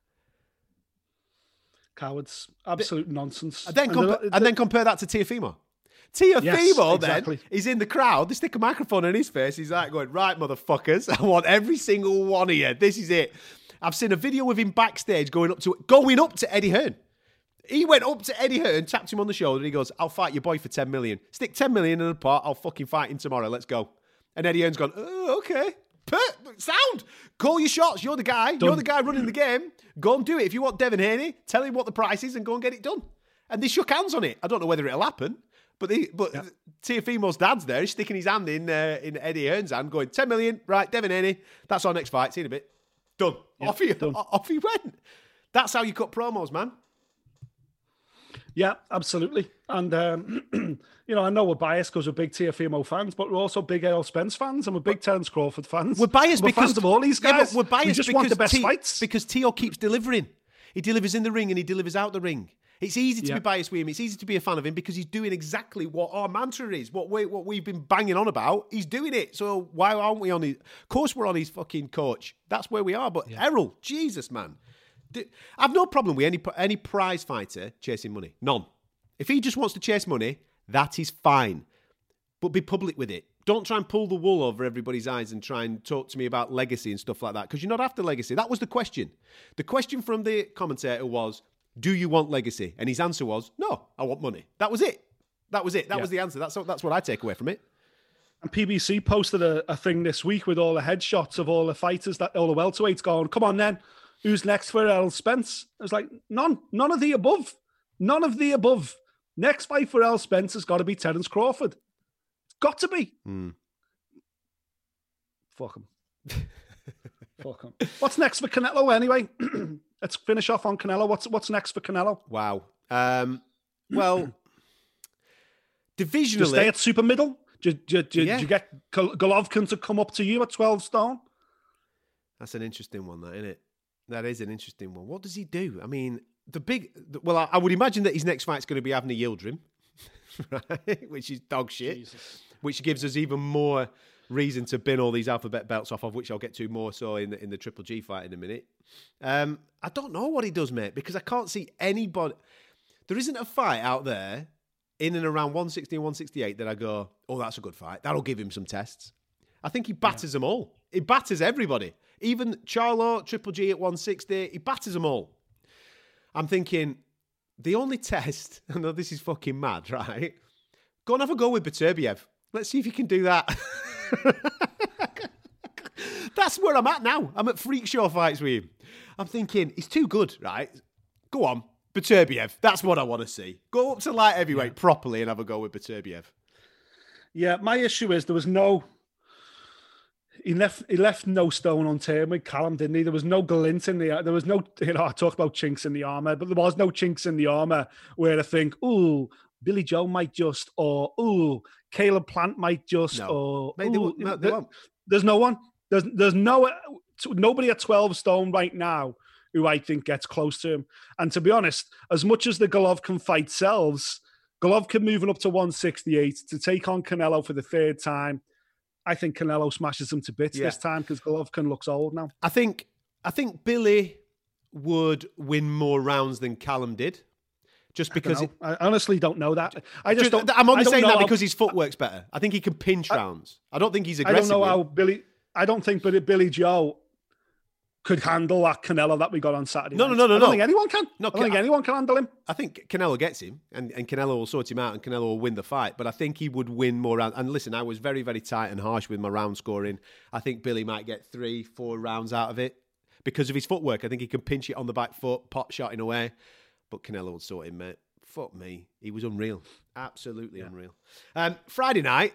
Cowards. Absolute the, nonsense. And then, and, compa- the, the, and then compare that to Teofimo. Teofimo yes, then, exactly. he's in the crowd. They stick a microphone in his face. He's like going, right, motherfuckers. I want every single one of you. This is it. I've seen a video of him backstage going up to going up to Eddie Hearn. He went up to Eddie Hearn, tapped him on the shoulder, and he goes, I'll fight your boy for ten million. Stick ten million in a pot, I'll fucking fight him tomorrow. Let's go. And Eddie Hearn's gone, oh, okay. Pert, sound. Call your shots. You're the guy. Done. You're the guy running the game. Go and do it. If you want Devin Haney, tell him what the price is and go and get it done. And they shook hands on it. I don't know whether it'll happen, but they, but yeah. Teofimo's dad's there. He's sticking his hand in uh, in Eddie Hearn's hand, going, ten million, right, Devin Haney. That's our next fight. See you in a bit. Done. Yep, off he, done. Off he went. That's how you cut promos, man. Yeah, absolutely. And, um, you know, I know we're biased because we're big Teofimo fans, but we're also big Errol Spence fans and we're big Terence Crawford fans. We're biased we're because fans of all these guys. Yeah, but we're biased we just because want the best T- fights. Because Teo keeps delivering. He delivers in the ring and he delivers out the ring. It's easy to Yeah. be biased with him. It's easy to be a fan of him because he's doing exactly what our mantra is, what we what we've been banging on about. He's doing it. So why aren't we on his? Of course, we're on his fucking coach. That's where we are. But yeah. Errol, Jesus, man, I've no problem with any any prize fighter chasing money. None. If he just wants to chase money, that is fine. But be public with it. Don't try and pull the wool over everybody's eyes and try and talk to me about legacy and stuff like that, because you're not after legacy. That was the question. The question from the commentator was, do you want legacy? And his answer was, no, I want money. That was it. That was it. That yeah. was the answer. That's that's what I take away from it. And P B C posted a, a thing this week with all the headshots of all the fighters, that all the welterweights going, come on then, who's next for Errol Spence? I was like, none. None of the above. None of the above. Next fight for Errol Spence has got to be Terence Crawford. It's got to be. Mm. Fuck him. Fuck him. What's next for Canelo anyway? Let's finish off on Canelo. What's what's next for Canelo? Wow. Um, well, divisionally... Do you stay at super middle? Do, do, do, yeah. do you get Golovkin to come up to you at twelve stone? That's an interesting one, that, isn't it? That is an interesting one. What does he do? I mean, the big... Well, I, I would imagine that his next fight's going to be Avni Yildirim, right? Which is dog shit. Jesus. Which gives us even more reason to bin all these alphabet belts off, of which I'll get to more so in the, in the Triple G fight in a minute. Um, I don't know what he does, mate, because I can't see anybody... There isn't a fight out there in and around one sixty and one sixty-eight that I go, oh, that's a good fight. That'll give him some tests. I think he batters yeah. them all. He batters everybody. Even Charlo, Triple G at one sixty, he batters them all. I'm thinking, the only test... I know this is fucking mad, right? Go and have a go with Beterbiev. Let's see if you can do that. That's where I'm at now. I'm at freak show fights with him. I'm thinking, he's too good, right? Go on, Beterbiev. That's what I want to see. Go up to light heavyweight yeah. properly and have a go with Beterbiev. Yeah, my issue is there was no... He left He left no stone unturned with Callum, didn't he? There was no glint in the... There was no... You know, I talk about chinks in the armour, but there was no chinks in the armour where I think, ooh, Billy Joe might just, or, ooh, Caleb Plant might just, no. or... Mate, they won't, no, they won't. There's no one. There's there's no nobody at twelve stone right now who I think gets close to him. And to be honest, as much as the Golovkin fight sells, Golovkin moving up to one sixty-eight to take on Canelo for the third time, I think Canelo smashes him to bits yeah. this time because Golovkin looks old now. I think I think Billy would win more rounds than Callum did. Just because... I, it, I honestly don't know that. I just don't... I'm only don't saying that how, because his footwork's better. I think he can pinch I, rounds. I don't think he's aggressive. I don't know how Billy... I don't think Billy, Billy Joe could handle that Canelo that we got on Saturday No, night. no, no, no. I don't no. think anyone can. No, I don't think anyone can handle him. I think Canelo gets him, and, and Canelo will sort him out, and Canelo will win the fight. But I think he would win more rounds. And listen, I was very, very tight and harsh with my round scoring. I think Billy might get three, four rounds out of it because of his footwork. I think he can pinch it on the back foot, pop shotting away. But Canelo would sort him, mate. Fuck me. He was unreal. Absolutely yeah. unreal. Um, Friday night,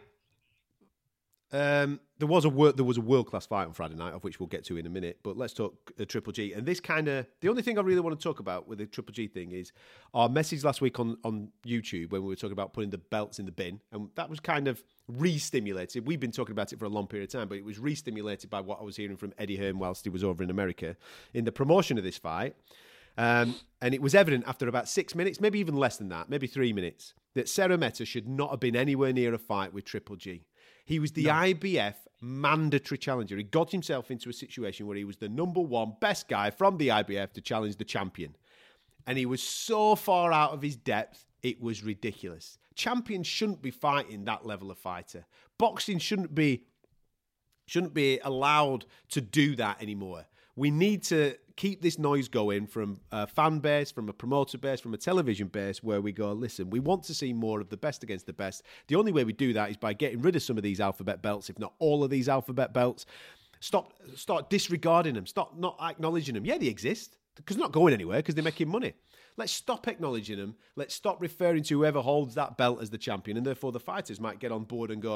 um, there was a wor- there was a world-class fight on Friday night, of which we'll get to in a minute. But let's talk uh, Triple G. And this kind of... The only thing I really want to talk about with the Triple G thing is our message last week on, on YouTube when we were talking about putting the belts in the bin. And that was kind of re-stimulated. We've been talking about it for a long period of time, but it was re-stimulated by what I was hearing from Eddie Hearn whilst he was over in America in the promotion of this fight. Um, and it was evident after about six minutes, maybe even less than that, maybe three minutes, that Serra-Meta should not have been anywhere near a fight with Triple G. He was the no. I B F mandatory challenger. He got himself into a situation where he was the number one best guy from the I B F to challenge the champion. And he was so far out of his depth, it was ridiculous. Champions shouldn't be fighting that level of fighter. Boxing shouldn't be, shouldn't be allowed to do that anymore. We need to keep this noise going from a fan base, from a promoter base, from a television base, where we go, listen, we want to see more of the best against the best. The only way we do that is by getting rid of some of these alphabet belts, if not all of these alphabet belts. Stop, start disregarding them. Stop not acknowledging them. Yeah, they exist, because they're not going anywhere, because they're making money. Let's stop acknowledging them. Let's stop referring to whoever holds that belt as the champion, and therefore the fighters might get on board and go,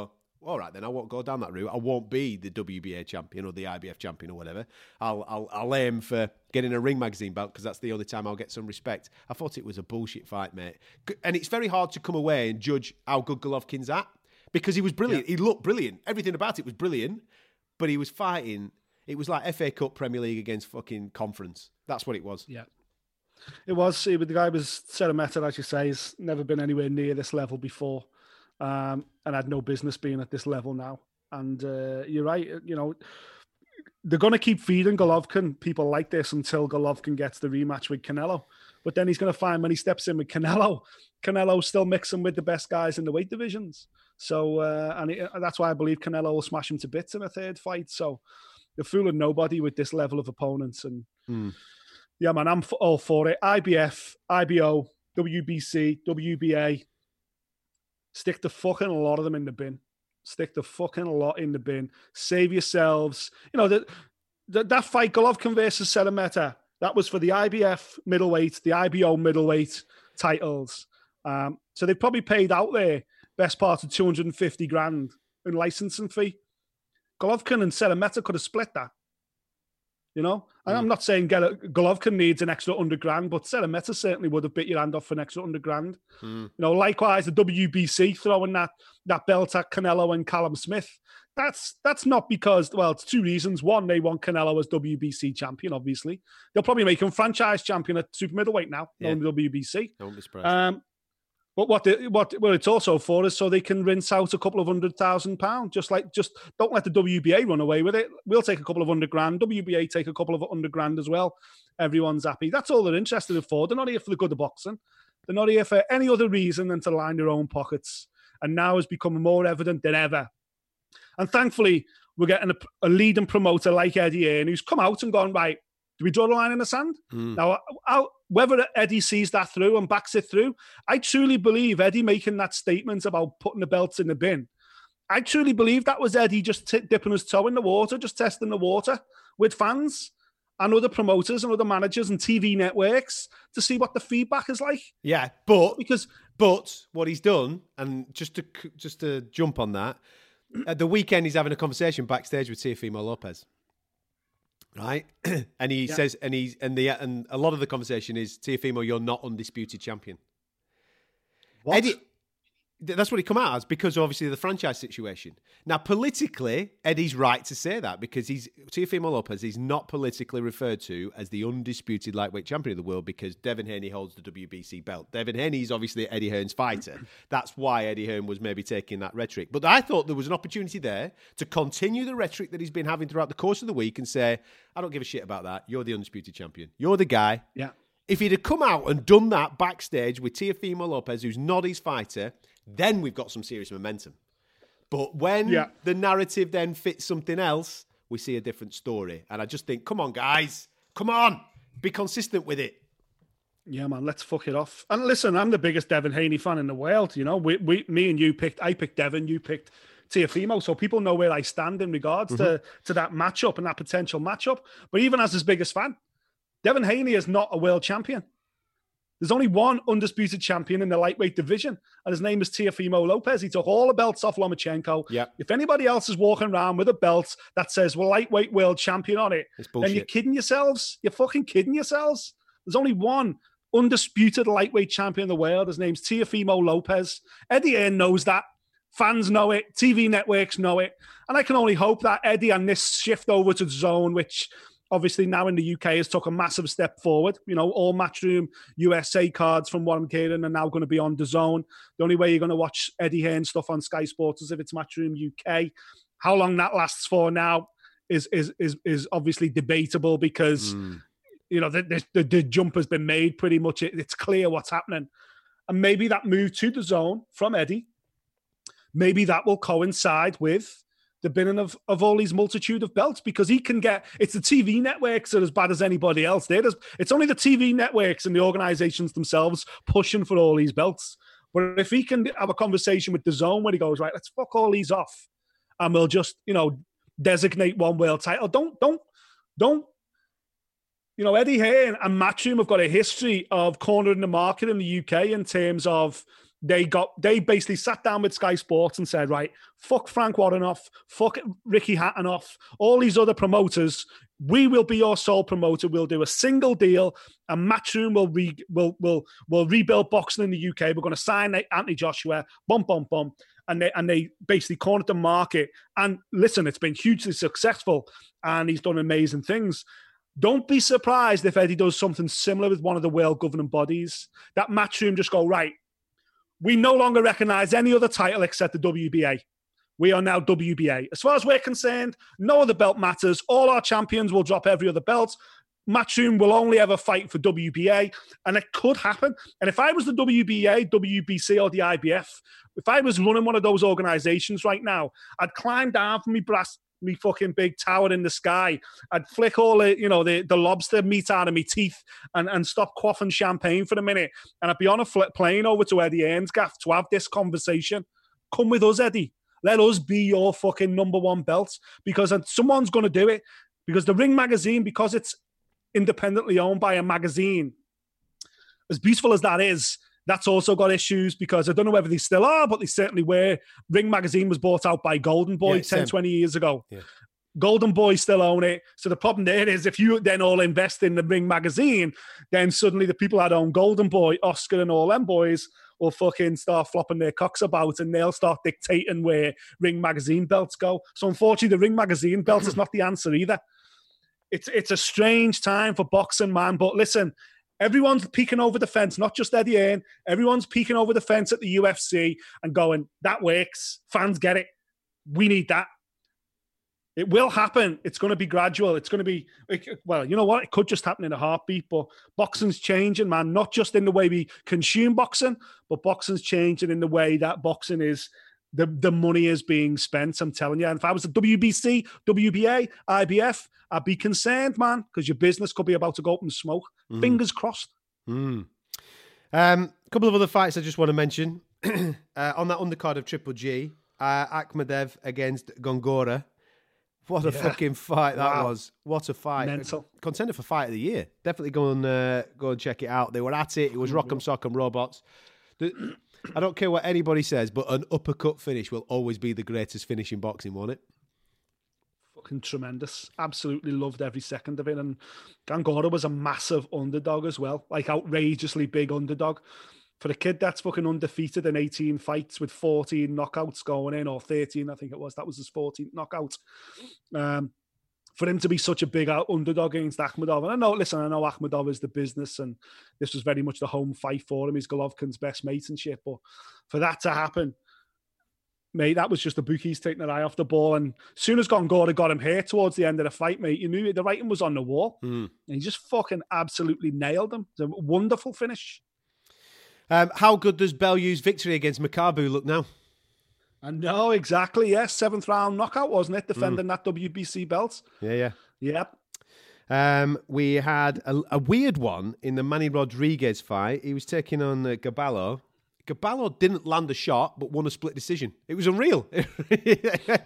all right, then I won't go down that route. I won't be the W B A champion or the I B F champion or whatever. I'll I'll, I'll aim for getting a Ring Magazine belt because that's the only time I'll get some respect. I thought it was a bullshit fight, mate. And it's very hard to come away and judge how good Golovkin's at because he was brilliant. Yeah. He looked brilliant. Everything about it was brilliant, but he was fighting. It was like F A Cup Premier League against fucking Conference. That's what it was. Yeah. It was. The guy was Seremeta, as you say, has never been anywhere near this level before. Um, and had no business being at this level now. And uh, you're right, you know, they're going to keep feeding Golovkin people like this until Golovkin gets the rematch with Canelo. But then he's going to find when he steps in with Canelo, Canelo's still mixing with the best guys in the weight divisions. So, uh, and it, that's why I believe Canelo will smash him to bits in a third fight. So you're fooling nobody with this level of opponents. And mm. yeah, man, I'm all for it. I B F, I B O, W B C, W B A. Stick the fucking a lot of them in the bin. Stick the fucking lot in the bin. Save yourselves. You know, that that, that fight, Golovkin versus Seremeta, that was for the I B F middleweight, the I B O middleweight titles. Um, so they probably paid out their best part of two hundred fifty grand in licensing fee. Golovkin and Seremeta could have split that. You know, and mm. I'm not saying get a, Golovkin needs an extra hundred grand, but Seremeta certainly would have bit your hand off for an extra hundred grand. Mm. You know, likewise, the W B C throwing that that belt at Canelo and Callum Smith. That's that's not because, well, it's two reasons. One, they want Canelo as W B C champion, obviously. They'll probably make him franchise champion at super middleweight now, yeah. on the W B C. Don't be surprised. Um, But what the, what what it's also for is so they can rinse out a couple of hundred thousand pounds. Just like just don't let the W B A run away with it. We'll take a couple of hundred grand. W B A take a couple of hundred grand as well. Everyone's happy. That's all they're interested in for. They're not here for the good of boxing. They're not here for any other reason than to line their own pockets. And now has become more evident than ever. And thankfully, we're getting a, a leading promoter like Eddie Hearn who's come out and gone, right, do we draw the line in the sand? Mm. Now, I'll, whether Eddie sees that through and backs it through, I truly believe Eddie making that statement about putting the belts in the bin, I truly believe that was Eddie just t- dipping his toe in the water, just testing the water with fans and other promoters and other managers and T V networks to see what the feedback is like. Yeah, but because but what he's done, and just to just to jump on that, at the weekend he's having a conversation backstage with Teofimo Lopez. Right, and he yeah. says, and he's and the and a lot of the conversation is, Teofimo, you're not undisputed champion. What? Eddie, that's what he come out as because obviously the franchise situation. Now, politically, Eddie's right to say that because he's Teofimo Lopez is not politically referred to as the undisputed lightweight champion of the world because Devin Haney holds the W B C belt. Devin Haney is obviously Eddie Hearn's fighter. That's why Eddie Hearn was maybe taking that rhetoric. But I thought there was an opportunity there to continue the rhetoric that he's been having throughout the course of the week and say, I don't give a shit about that. You're the undisputed champion. You're the guy. Yeah. If he'd have come out and done that backstage with Teofimo Lopez, who's not his fighter, then we've got some serious momentum. But when yeah. the narrative then fits something else, we see a different story. And I just think, come on, guys. Come on. Be consistent with it. Yeah, man, let's fuck it off. And listen, I'm the biggest Devin Haney fan in the world. You know, we, we, me and you picked, I picked Devin, you picked Teofimo. So people know where I stand in regards mm-hmm. to, to that matchup and that potential matchup. But even as his biggest fan, Devin Haney is not a world champion. There's only one undisputed champion in the lightweight division, and his name is Teofimo Lopez. He took all the belts off Lomachenko. Yep. If anybody else is walking around with a belt that says, well, lightweight world champion on it, then you're kidding yourselves. You're fucking kidding yourselves. There's only one undisputed lightweight champion in the world. His name's Teofimo Lopez. Eddie Hearn knows that. Fans know it. T V networks know it. And I can only hope that Eddie and this shift over to DAZN, which obviously now in the U K has took a massive step forward. You know, all Matchroom U S A cards from what I'm hearing are now going to be on DAZN. The only way you're going to watch Eddie Hearn stuff on Sky Sports is if it's Matchroom U K. How long that lasts for now is is is, is obviously debatable because, mm. you know, the, the, the jump has been made pretty much. It, it's clear what's happening. And maybe that move to DAZN from Eddie, maybe that will coincide with the binning of, of all these multitude of belts because he can get, it's the T V networks that are as bad as anybody else. They're just, it's only the T V networks and the organizations themselves pushing for all these belts. But if he can have a conversation with DAZN where he goes, right, let's fuck all these off and we'll just, you know, designate one world title. Don't, don't, don't, you know, Eddie Hearn and Matchroom have got a history of cornering the market in the U K in terms of They got they basically sat down with Sky Sports and said, right, fuck Frank Warrenoff, fuck Ricky Hattonoff, all these other promoters. We will be your sole promoter. We'll do a single deal, and Matchroom will re, will will will rebuild boxing in the U K. We're going to sign Anthony Joshua. Bum bum bum. And they and they basically cornered the market. And listen, it's been hugely successful, and he's done amazing things. Don't be surprised if Eddie does something similar with one of the world governing bodies. That Matchroom just go, right, we no longer recognise any other title except the W B A. We are now W B A. As far as we're concerned, no other belt matters. All our champions will drop every other belt. Matchroom will only ever fight for W B A, and it could happen. And if I was the W B A, W B C, or the I B F, if I was running one of those organizations right now, I'd climb down from me brass, me fucking big tower in the sky. I'd flick all the, you know, the, the lobster meat out of me teeth and, and stop quaffing champagne for a minute. And I'd be on a fl- plane over to Eddie Hearn's gaff to have this conversation. Come with us, Eddie. Let us be your fucking number one belt, because someone's going to do it. Because the Ring magazine, because it's independently owned by a magazine, as beautiful as that is, that's also got issues, because I don't know whether they still are, but they certainly were. Ring magazine was bought out by Golden Boy yeah, ten, same. twenty years ago. Yeah. Golden Boy still own it. So the problem there is, if you then all invest in the Ring magazine, then suddenly the people that own Golden Boy, Oscar and all them boys will fucking start flopping their cocks about, and they'll start dictating where Ring magazine belts go. So unfortunately, the Ring magazine belt is not the answer either. It's it's a strange time for boxing, man. But listen, everyone's peeking over the fence, not just Eddie Hearn. Everyone's peeking over the fence at the U F C and going, that works. Fans get it. We need that. It will happen. It's going to be gradual. It's going to be, well, you know what? It could just happen in a heartbeat, but boxing's changing, man. Not just in the way we consume boxing, but boxing's changing in the way that boxing is, the, the money is being spent, I'm telling you. And if I was a W B C, W B A, I B F, I'd be concerned, man, because your business could be about to go up in smoke. Mm. Fingers crossed. Mm. Um, a couple of other fights I just want to mention. uh, on that undercard of Triple G, uh, Akhmadev against Gongora. What a yeah. fucking fight that wow. was. What a fight. Mental. Contender for fight of the year. Definitely go and, uh, go and check it out. They were at it. It was Rock'em Sock'em Robots. The, I don't care what anybody says, but an uppercut finish will always be the greatest finish in boxing, won't it? Fucking tremendous. Absolutely loved every second of it. And Gongora was a massive underdog as well. Like, outrageously big underdog. For a kid that's fucking undefeated in eighteen fights with fourteen knockouts going in, or thirteen, I think it was. That was his fourteenth knockout. Um, for him to be such a big underdog against Akhmadov. And I know, listen, I know Akhmadov is the business, and this was very much the home fight for him. He's Golovkin's best mate and shit. But for that to happen, mate, that was just the bookies taking their eye off the ball. And as soon as Gongora got him here towards the end of the fight, mate, you knew the writing was on the wall. Mm. And he just fucking absolutely nailed him. It's a wonderful finish. Um, how good does Bellew's victory against Makabu look now? I know, exactly, yes. Seventh round knockout, wasn't it? Defending mm. that W B C belt. Yeah, yeah. Yep. Um, we had a, a weird one in the Manny Rodriguez fight. He was taking on uh, Gaballo. Gaballo didn't land a shot, but won a split decision. It was unreal. it,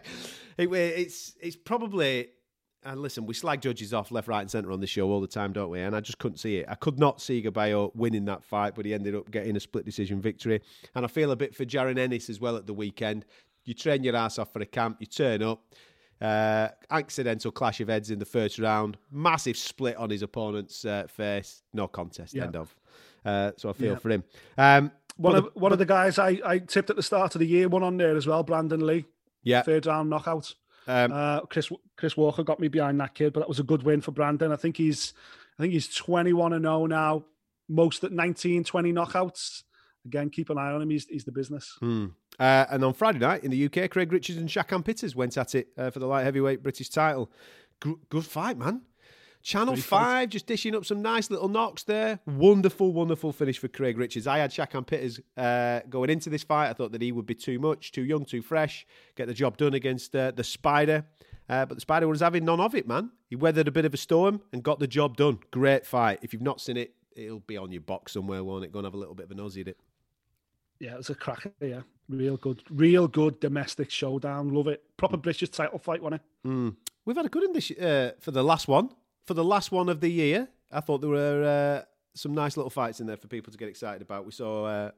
it's, it's probably... And listen, we slag judges off left, right and centre on this show all the time, don't we? And I just couldn't see it. I could not see Gaballo winning that fight, but he ended up getting a split decision victory. And I feel a bit for Jaron Ennis as well at the weekend. You train your ass off for a camp, you turn up. Uh, accidental clash of heads in the first round. Massive split on his opponent's uh, face. No contest, yeah. end of. Uh, so I feel yeah. for him. Um, one of the, one of the guys I, I tipped at the start of the year, one on there as well, Brandon Lee. Yeah. Third round knockout. Um, uh, Chris Chris Walker got me behind that kid, but that was a good win for Brandon. I think he's I think he's twenty-one and oh now. Most at nineteen, twenty knockouts. Again, keep an eye on him. He's, he's the business. Mm. Uh, and on Friday night in the U K, Craig Richards and Shakan Pitters went at it uh, for the light heavyweight British title. G- good fight, man. Channel Pretty five, fight. Just dishing up some nice little knocks there. Wonderful, wonderful finish for Craig Richards. I had Shakan Pitters uh, going into this fight. I thought that he would be too much, too young, too fresh, get the job done against uh, the Spider. Uh, but the Spider was having none of it, man. He weathered a bit of a storm and got the job done. Great fight. If you've not seen it, it'll be on your box somewhere, won't it? Go and have a little bit of a nosy at it. Yeah, it was a cracker, yeah. Real good, real good domestic showdown. Love it. Proper British title fight, wasn't it? Mm. We've had a good in this uh, for the last one. For the last one of the year, I thought there were uh, some nice little fights in there for people to get excited about. We saw uh,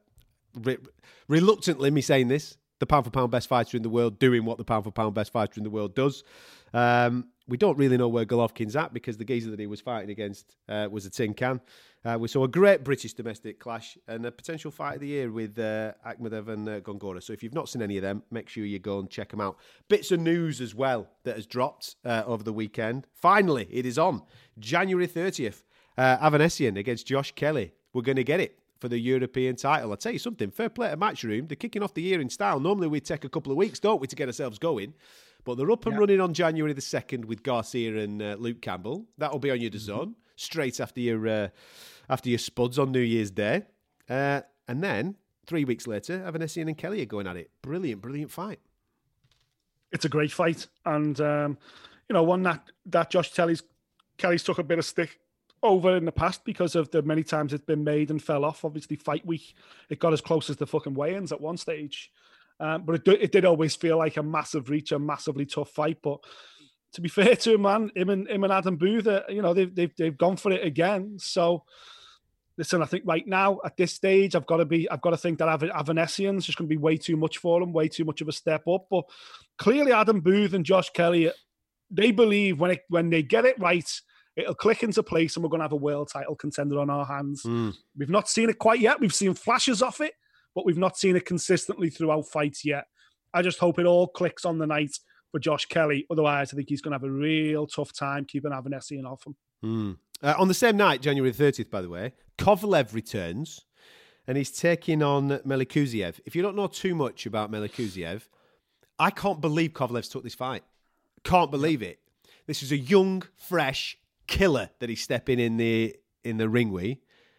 re- reluctantly me saying this, the pound for pound best fighter in the world doing what the pound for pound best fighter in the world does. Um, we don't really know where Golovkin's at because the geezer that he was fighting against uh, was a tin can. Uh, we saw a great British domestic clash and a potential fight of the year with uh, Akhmedov and uh, Gongora. So if you've not seen any of them, make sure you go and check them out. Bits of news as well that has dropped uh, over the weekend. Finally, it is on. January thirtieth, uh, Avanesian against Josh Kelly. We're going to get it for the European title. I'll tell you something, fair play to Matchroom. They're kicking off the year in style. Normally we take a couple of weeks, don't we, to get ourselves going. But they're up and yeah. running on January the second with Garcia and uh, Luke Campbell. That'll be on your DAZN, mm-hmm. straight after your uh, after your Spuds on New Year's Day. Uh, and then, three weeks later, Avanesian and Kelly are going at it. Brilliant, brilliant fight. It's a great fight. And, um, you know, one that, that Josh Kelly's, Kelly's took a bit of stick over in the past because of the many times it's been made and fell off. Obviously, fight week, it got as close as the fucking weigh-ins at one stage. Um, but it, it did always feel like a massive reach, a massively tough fight. But to be fair to him, man, him and him and Adam Booth, uh, you know, they've they've they've gone for it again. So, listen, I think right now at this stage, I've got to be, I've got to think that Av- Avanesian's just going to be way too much for him, way too much of a step up. But clearly, Adam Booth and Josh Kelly, they believe when it when they get it right, it'll click into place, and we're going to have a world title contender on our hands. Mm. We've not seen it quite yet. We've seen flashes of it, but we've not seen it consistently throughout fights yet. I just hope it all clicks on the night for Josh Kelly. Otherwise, I think he's going to have a real tough time keeping Avanesian off him. Mm. Uh, on the same night, January thirtieth, by the way, Kovalev returns and he's taking on Melikuziev. If you don't know too much about Melikuziev, I can't believe Kovalev's took this fight. Can't believe it. This is a young, fresh killer that he's stepping in the in the ring with.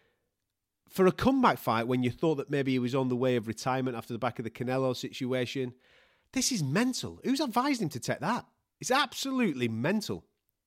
For a comeback fight when you thought that maybe he was on the way of retirement after the back of the Canelo situation, this is mental. Who's advised him to take that? It's absolutely mental.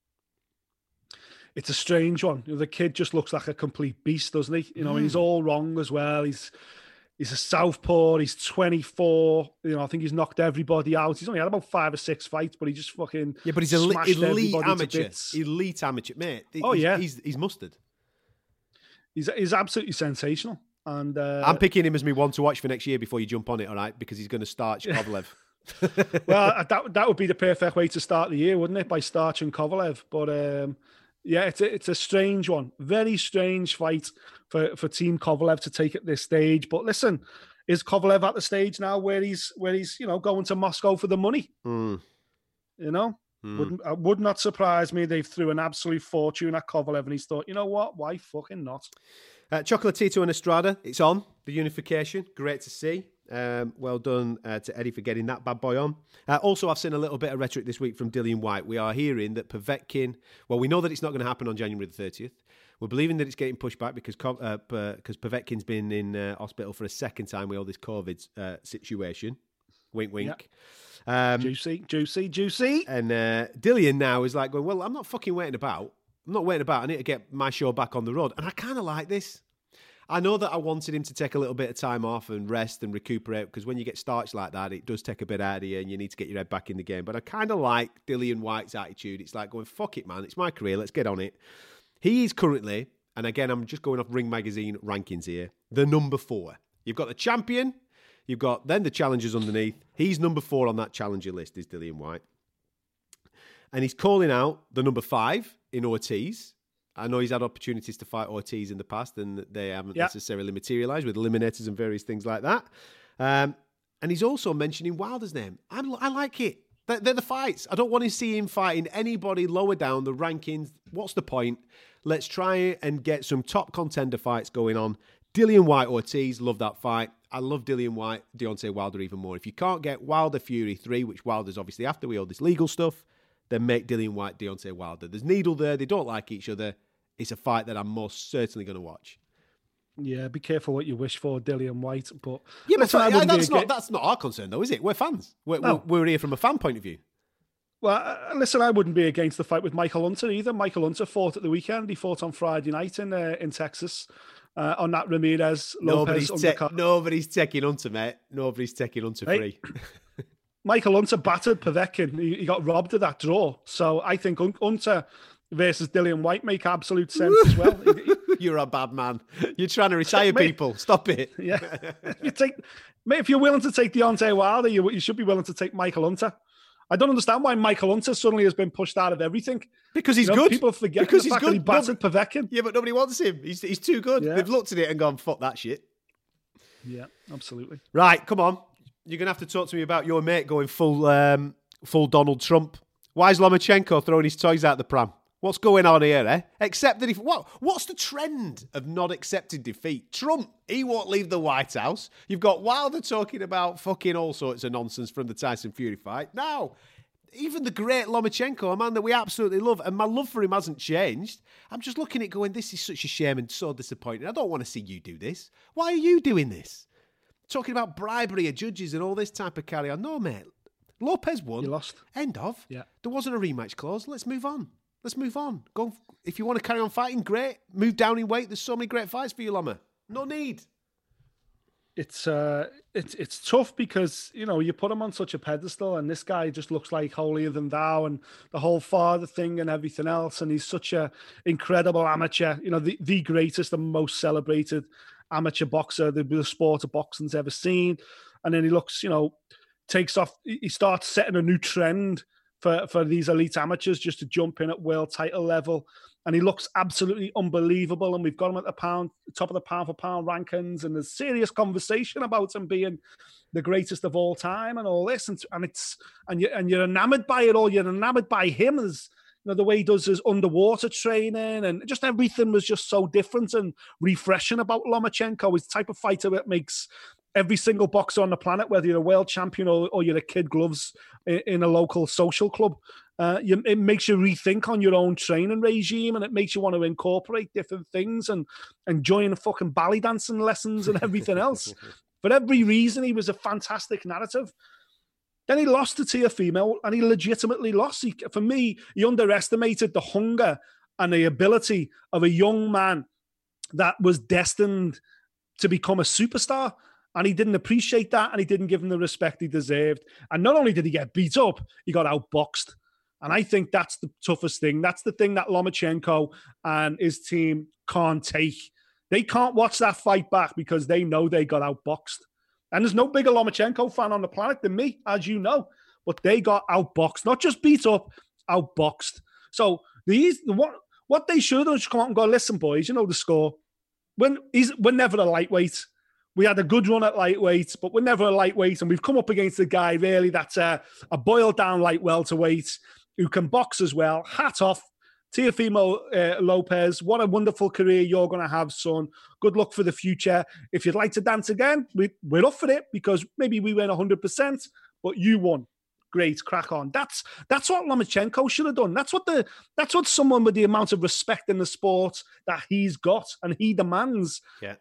It's a strange one. You know, the kid just looks like a complete beast, doesn't he? You know, mm. and he's all wrong as well. He's he's a southpaw. He's twenty-four. You know, I think he's knocked everybody out. He's only had about five or six fights, but he just fucking yeah. But he's elite, elite amateur, elite amateur, mate. Oh he's, yeah, he's he's mustard. He's he's absolutely sensational. And uh, I'm picking him as my one to watch for next year before you jump on it, all right? Because he's going to start Kovalev. Well, that that would be the perfect way to start the year, wouldn't it? By starting Kovalev. But um, yeah, it's a, it's a strange one. Very strange fight for, for Team Kovalev to take at this stage. But listen, is Kovalev at the stage now where he's where he's you know going to Moscow for the money? Mm. You know, mm. would uh, would not surprise me. They've threw an absolute fortune at Kovalev, and he's thought, you know what? Why fucking not? Uh, Chocolatito and Estrada, it's on. The unification, great to see. Um, well done uh, to Eddie for getting that bad boy on. Uh, also, I've seen a little bit of rhetoric this week from Dillian Whyte. We are hearing that Povetkin, well, we know that it's not going to happen on January the thirtieth. We're believing that it's getting pushed back because uh, because Povetkin's been in uh, hospital for a second time with all this COVID uh, situation. Wink, wink. Yep. Um, juicy, juicy, juicy. And uh, Dillian now is like going, well, I'm not fucking waiting about. I'm not waiting about. I need to get my show back on the road. And I kind of like this. I know that I wanted him to take a little bit of time off and rest and recuperate because when you get starched like that, it does take a bit out of you and you need to get your head back in the game. But I kind of like Dillian Whyte's attitude. It's like going, fuck it, man. It's my career. Let's get on it. He is currently, and again, I'm just going off Ring Magazine rankings here, the number four. You've got the champion. You've got then the challengers underneath. He's number four on that challenger list is Dillian Whyte. And he's calling out the number five in Ortiz. I know he's had opportunities to fight Ortiz in the past and they haven't yep. necessarily materialised with eliminators and various things like that. Um, and he's also mentioning Wilder's name. I'm, I like it. They're, they're the fights. I don't want to see him fighting anybody lower down the rankings. What's the point? Let's try and get some top contender fights going on. Dillian Whyte Ortiz, love that fight. I love Dillian Whyte, Deontay Wilder even more. If you can't get Wilder Fury three, which Wilder's obviously after with all this legal stuff, then make Dillian Whyte Deontay Wilder. There's needle there. They don't like each other. It's a fight that I'm most certainly going to watch. Yeah, be careful what you wish for, Dillian Whyte. But yeah, but yeah, that's not that's not our concern, though, is it? We're fans. We're, no. we're, we're here from a fan point of view. Well, uh, listen, I wouldn't be against the fight with Michael Hunter either. Michael Hunter fought at the weekend. He fought on Friday night in uh, in Texas uh, on that Ramirez Lopez nobody's, te- nobody's taking Hunter, mate. Nobody's taking Hunter hey. free. Michael Hunter battered Povetkin. He, he got robbed of that draw. So I think Hunter versus Dillian Whyte make absolute sense as well. You're a bad man. You're trying to retire people. Stop it. Yeah. If you take, mate, if you're willing to take Deontay Wilder, you, you should be willing to take Michael Hunter. I don't understand why Michael Hunter suddenly has been pushed out of everything. Because he's you know, good. People forget because the he's fact good. that he battered Povetkin. Yeah, but nobody wants him. He's he's too good. Yeah. They've looked at it and gone, fuck that shit. Yeah, absolutely. Right, come on. You're going to have to talk to me about your mate going full um, full Donald Trump. Why is Lomachenko throwing his toys out the pram? What's going on here, eh? Accept that if what? What's the trend of not accepting defeat? Trump, he won't leave the White House. You've got Wilder talking about fucking all sorts of nonsense from the Tyson Fury fight. Now, even the great Lomachenko, a man that we absolutely love, and my love for him hasn't changed. I'm just looking at it going, this is such a shame and so disappointing. I don't want to see you do this. Why are you doing this? Talking about bribery of judges and all this type of carry on. No, mate. Lopez won. You lost. End of. Yeah. There wasn't a rematch clause. Let's move on. Let's move on. Go. If you want to carry on fighting, great. Move down in weight. There's so many great fights for you, Loma. No need. It's uh, it's it's tough because, you know, you put him on such a pedestal and this guy just looks like holier than thou and the whole father thing and everything else. And he's such a incredible amateur, you know, the, the greatest and most celebrated amateur boxer the, the sport of boxing's ever seen. And then he looks, you know, takes off, he starts setting a new trend for, for these elite amateurs just to jump in at world title level. And he looks absolutely unbelievable. And we've got him at the pound, top of the pound for pound rankings. And there's serious conversation about him being the greatest of all time and all this. And, and it's, and you and you're enamored by it all. You're enamored by him as, you know, the way he does his underwater training and just everything was just so different and refreshing about Lomachenko. He's the type of fighter that makes every single boxer on the planet, whether you're a world champion or, or you're a kid gloves in, in a local social club, uh, you, it makes you rethink on your own training regime and it makes you want to incorporate different things and, and join fucking ballet dancing lessons and everything else. For every reason, he was a fantastic narrative. Then he lost to Teofimo and he legitimately lost. He, for me, he underestimated the hunger and the ability of a young man that was destined to become a superstar. And he didn't appreciate that and he didn't give him the respect he deserved. And not only did he get beat up, he got outboxed. And I think that's the toughest thing. That's the thing that Lomachenko and his team can't take. They can't watch that fight back because they know they got outboxed. And there's no bigger Lomachenko fan on the planet than me, as you know. But they got outboxed, not just beat up, outboxed. So these what what they should have done is come out and go, listen, boys, you know the score. When he's we're never a lightweight. We had a good run at lightweight, but we're never a lightweight. And we've come up against a guy, really, that's a, a boiled down light welterweight who can box as well. Hat off. Teofimo uh, Lopez, what a wonderful career you're going to have, son. Good luck for the future. If you'd like to dance again, we, we're up for it because maybe we win one hundred percent, but you won. Great, crack on. That's that's what Lomachenko should have done. That's what the that's what someone with the amount of respect in the sport that he's got and he demands yeah.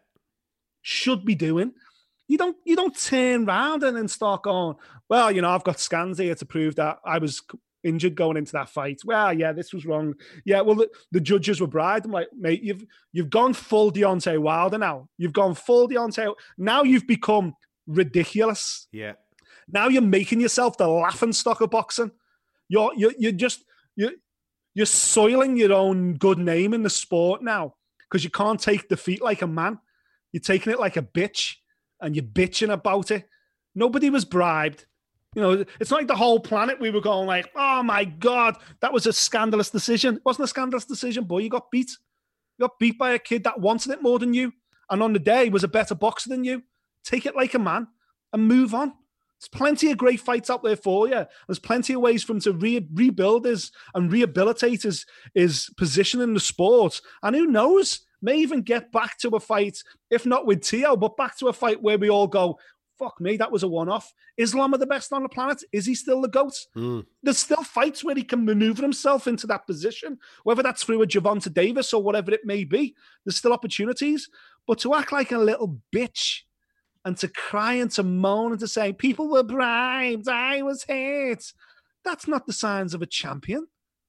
should be doing. You don't you don't turn around and then start going, well, you know, I've got scans here to prove that I was injured going into that fight. Well, yeah, this was wrong. Yeah, well, the, the judges were bribed. I'm like, mate, you've you've gone full Deontay Wilder now. You've gone full Deontay. Now you've become ridiculous. Yeah. Now you're making yourself the laughing stock of boxing. You're you're you're just you're you're soiling your own good name in the sport now because you can't take defeat like a man. You're taking it like a bitch and you're bitching about it. Nobody was bribed. You know, it's not like the whole planet we were going like, oh my God, that was a scandalous decision. It wasn't a scandalous decision, boy. You got beat. You got beat by a kid that wanted it more than you. And on the day was a better boxer than you. Take it like a man and move on. There's plenty of great fights out there for you. There's plenty of ways for him to re- rebuild his and rehabilitate his, his position in the sport. And who knows, may even get back to a fight, if not with Teo, but back to a fight where we all go, fuck me, that was a one-off. Is Loma the best on the planet? Is he still the GOAT? Mm. There's still fights where he can maneuver himself into that position, whether that's through a Gervonta Davis or whatever it may be. There's still opportunities. But to act like a little bitch and to cry and to moan and to say, people were bribed, I was hurt, that's not the signs of a champion.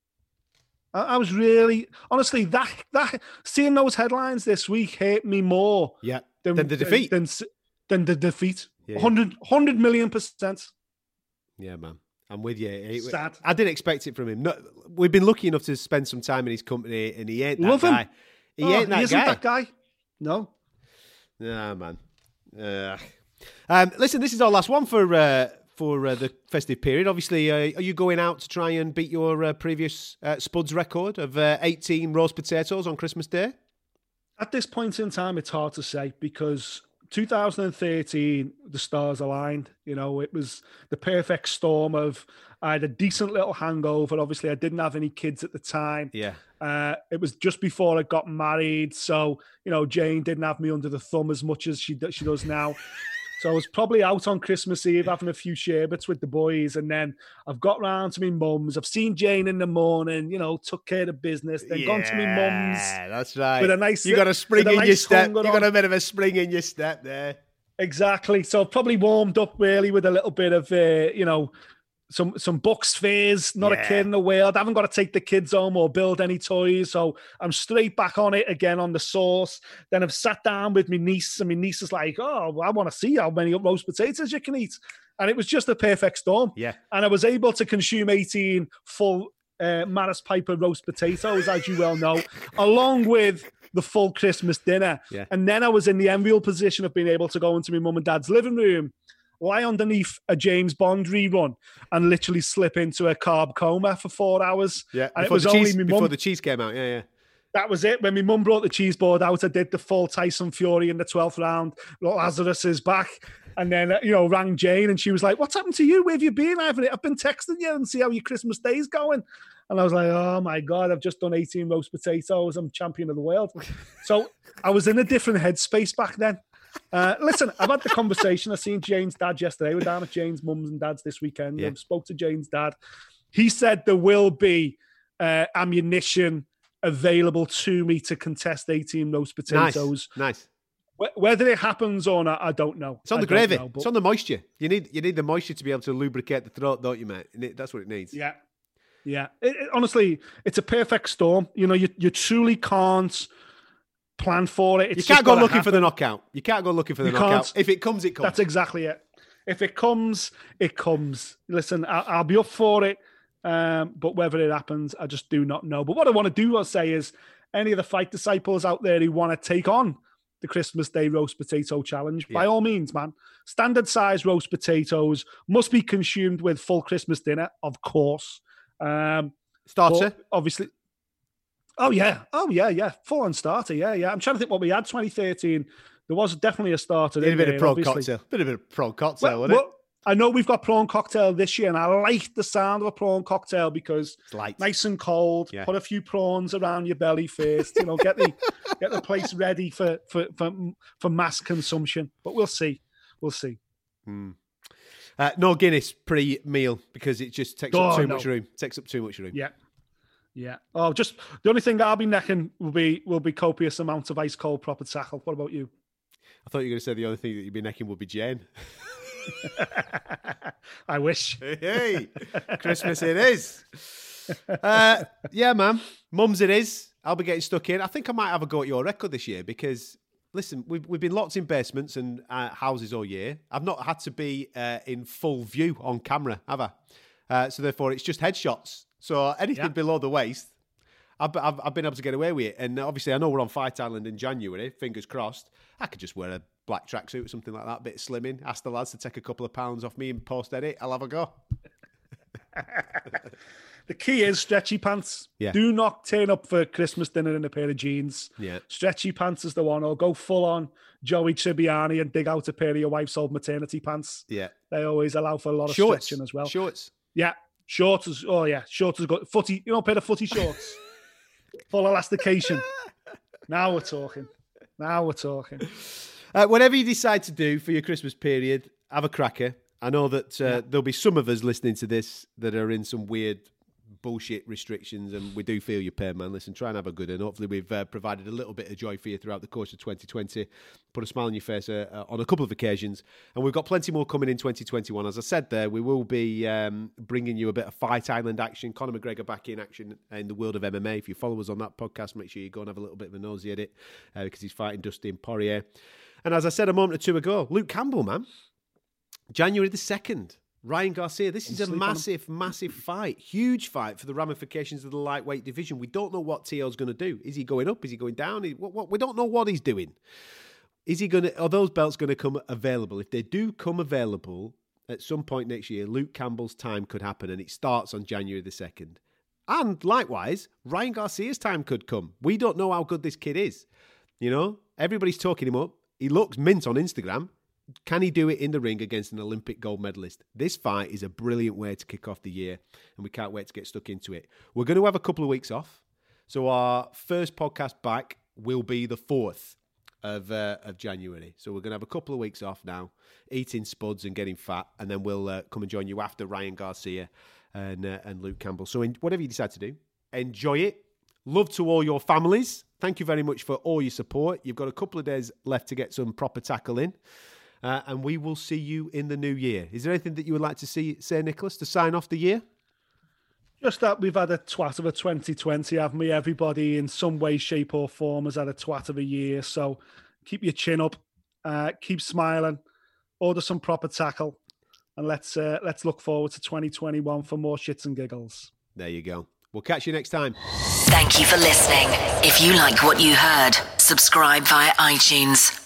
I, I was really, honestly, that that seeing those headlines this week hurt me more yeah, than, than the defeat. Than, than the defeat. Yeah. one hundred, one hundred million percent. Yeah, man. I'm with you. It, Sad. I didn't expect it from him. No, we've been lucky enough to spend some time in his company, and he ain't that Love guy. him. He oh, ain't that he isn't guy. that guy. No. Nah, man. Uh, um, listen, this is our last one for uh, for uh, the festive period. Obviously, uh, are you going out to try and beat your uh, previous uh, Spuds record of uh, eighteen roast potatoes on Christmas Day? At this point in time, it's hard to say because two thousand thirteen, the stars aligned. You know, it was the perfect storm of I had a decent little hangover. Obviously, I didn't have any kids at the time. Yeah. Uh, it was just before I got married. So, you know, Jane didn't have me under the thumb as much as she, do- she does now. So I was probably out on Christmas Eve having a few sherbets with the boys. And then I've got round to my mum's. I've seen Jane in the morning, you know, took care of business. Then yeah, gone to my mum's. That's right. With a nice, you got a spring with a in nice your step. You hunger got on. a bit of a spring in your step there. Exactly. So I've probably warmed up really with a little bit of, uh, you know, some some Bucks fairs, not Yeah. a kid in the world. I haven't got to take the kids home or build any toys. So I'm straight back on it again on the sauce. Then I've sat down with my niece, and my niece is like, oh, I want to see how many roast potatoes you can eat. And it was just a perfect storm. Yeah. And I was able to consume eighteen full uh, Maris Piper roast potatoes, as you well know, along with the full Christmas dinner. Yeah. And then I was in the enviable position of being able to go into my mum and dad's living room, lie underneath a James Bond rerun, and literally slip into a carb coma for four hours. Yeah. And it Before, was the, only cheese, my before mum. the cheese came out. Yeah, yeah. That was it. When my mum brought the cheese board out, I did the full Tyson Fury in the twelfth round. Lazarus is back. And then, uh, you know, rang Jane, and she was like, what's happened to you? Where have you been? I've, I've been texting you and see how your Christmas day's going. And I was like, oh my God, I've just done eighteen roast potatoes. I'm champion of the world. So I was in a different headspace back then. Uh, listen, I've had the conversation. I seen Jane's dad yesterday. We're down at Jane's mum's and dad's this weekend. Yeah. I spoke to Jane's dad. He said there will be uh, ammunition available to me to contest eighteen roast potatoes. Nice. Nice. Wh- Whether it happens or not, I don't know. It's on I the don't gravy. know, but- It's on the moisture. You need you need the moisture to be able to lubricate the throat, don't you, mate? And it- That's what it needs. Yeah. Yeah. It, it- honestly, it's a perfect storm. You know, you, you truly can't plan for it. It's You just can't go gotta looking for the happen. knockout. You can't go looking for the You knockout. can't. If it comes, it comes. That's exactly it. If it comes, it comes. Listen, I, I'll be up for it. Um, but whether it happens, I just do not know. But what I want to do, I'll say, is any of the Fight Disciples out there who want to take on the Christmas Day roast potato challenge, by Yeah. all means, man. Standard size roast potatoes must be consumed with full Christmas dinner, of course. Um, Starter. but obviously. Oh, yeah. Oh, yeah, yeah. Full on starter. Yeah, yeah. I'm trying to think what we had twenty thirteen. There was definitely a starter. Bit in a bit there, of prawn obviously. cocktail. Bit of a prawn cocktail, Well, wasn't well, I know we've got prawn cocktail this year, and I like the sound of a prawn cocktail because It's light. nice and cold. Yeah. Put a few prawns around your belly first. You know, get the get the place ready for for for for mass consumption. But we'll see. We'll see. Uh, no Guinness pre-meal because it just takes Oh, up too no. much room. Takes up too much room. Yeah. Yeah. Oh, just the only thing that I'll be necking will be will be copious amounts of ice cold proper tackle. What about you? I thought you were going to say the only thing that you'd be necking would be Jane. I wish. Hey, Christmas it is. Uh, yeah, man. Mums it is. I'll be getting stuck in. I think I might have a go at your record this year because, listen, we've, we've been locked in basements and uh, houses all year. I've not had to be uh, in full view on camera, have I? Uh, so therefore, it's just headshots. So anything Yeah. below the waist, I've, I've, I've been able to get away with it. And obviously, I know we're on Fight Island in January. Fingers crossed. I could just wear a black tracksuit or something like that, bit of slimming. Ask the lads to take a couple of pounds off me and post edit. I'll have a go. The key is stretchy pants. Yeah. Do not turn up for Christmas dinner in a pair of jeans. Yeah. Stretchy pants is the one. Or go full on Joey Tribbiani and dig out a pair of your wife's old maternity pants. Yeah. They always allow for a lot of Shorts. stretching as well. Shorts. Yeah. Shorts is, oh yeah. Shorts is good. Footy, you know, a pair of footy shorts. Full elastication. Now we're talking. Now we're talking. Uh, whatever you decide to do for your Christmas period, have a cracker. I know that uh, Yeah. there'll be some of us listening to this that are in some weird bullshit restrictions, and we do feel your pain, man. Listen, try and have a good one. Hopefully we've uh, provided a little bit of joy for you throughout the course of twenty twenty, put a smile on your face uh, uh, on a couple of occasions, and we've got plenty more coming in twenty twenty-one. As I said there, we will be um, bringing you a bit of Fight Island action, Conor McGregor back in action in the world of M M A. If you follow us on that podcast, make sure you go and have a little bit of a nosy at it uh, because he's fighting Dustin Poirier. And as I said a moment or two ago, Luke Campbell, man, January the second, Ryan Garcia, this is a sleep on him. massive, massive fight. Huge fight for the ramifications of the lightweight division. We don't know what T O's going to do. Is he going up? Is he going down? He- what- what- We don't know what he's doing. Is he going to? Are those belts going to come available? If they do come available at some point next year, Luke Campbell's time could happen, and it starts on January the second. And likewise, Ryan Garcia's time could come. We don't know how good this kid is. You know, everybody's talking him up. He looks mint on Instagram. Can he do it in the ring against an Olympic gold medalist? This fight is a brilliant way to kick off the year, and we can't wait to get stuck into it. We're going to have a couple of weeks off, so our first podcast back will be the fourth of uh, of January. So we're going to have a couple of weeks off now, eating spuds and getting fat, and then we'll uh, come and join you after Ryan Garcia and uh, and Luke Campbell. So in, whatever you decide to do, enjoy it. Love to all your families. Thank you very much for all your support. You've got a couple of days left to get some proper tackle in. Uh, and we will see you in the new year. Is there anything that you would like to see, say, Nicholas, to sign off the year? Just that we've had a twat of a twenty twenty, haven't we? Everybody in some way, shape or form has had a twat of a year. So keep your chin up, uh, keep smiling, order some proper tackle, and let's uh, let's look forward to twenty twenty-one for more shits and giggles. There you go. We'll catch you next time. Thank you for listening. If you like what you heard, subscribe via iTunes.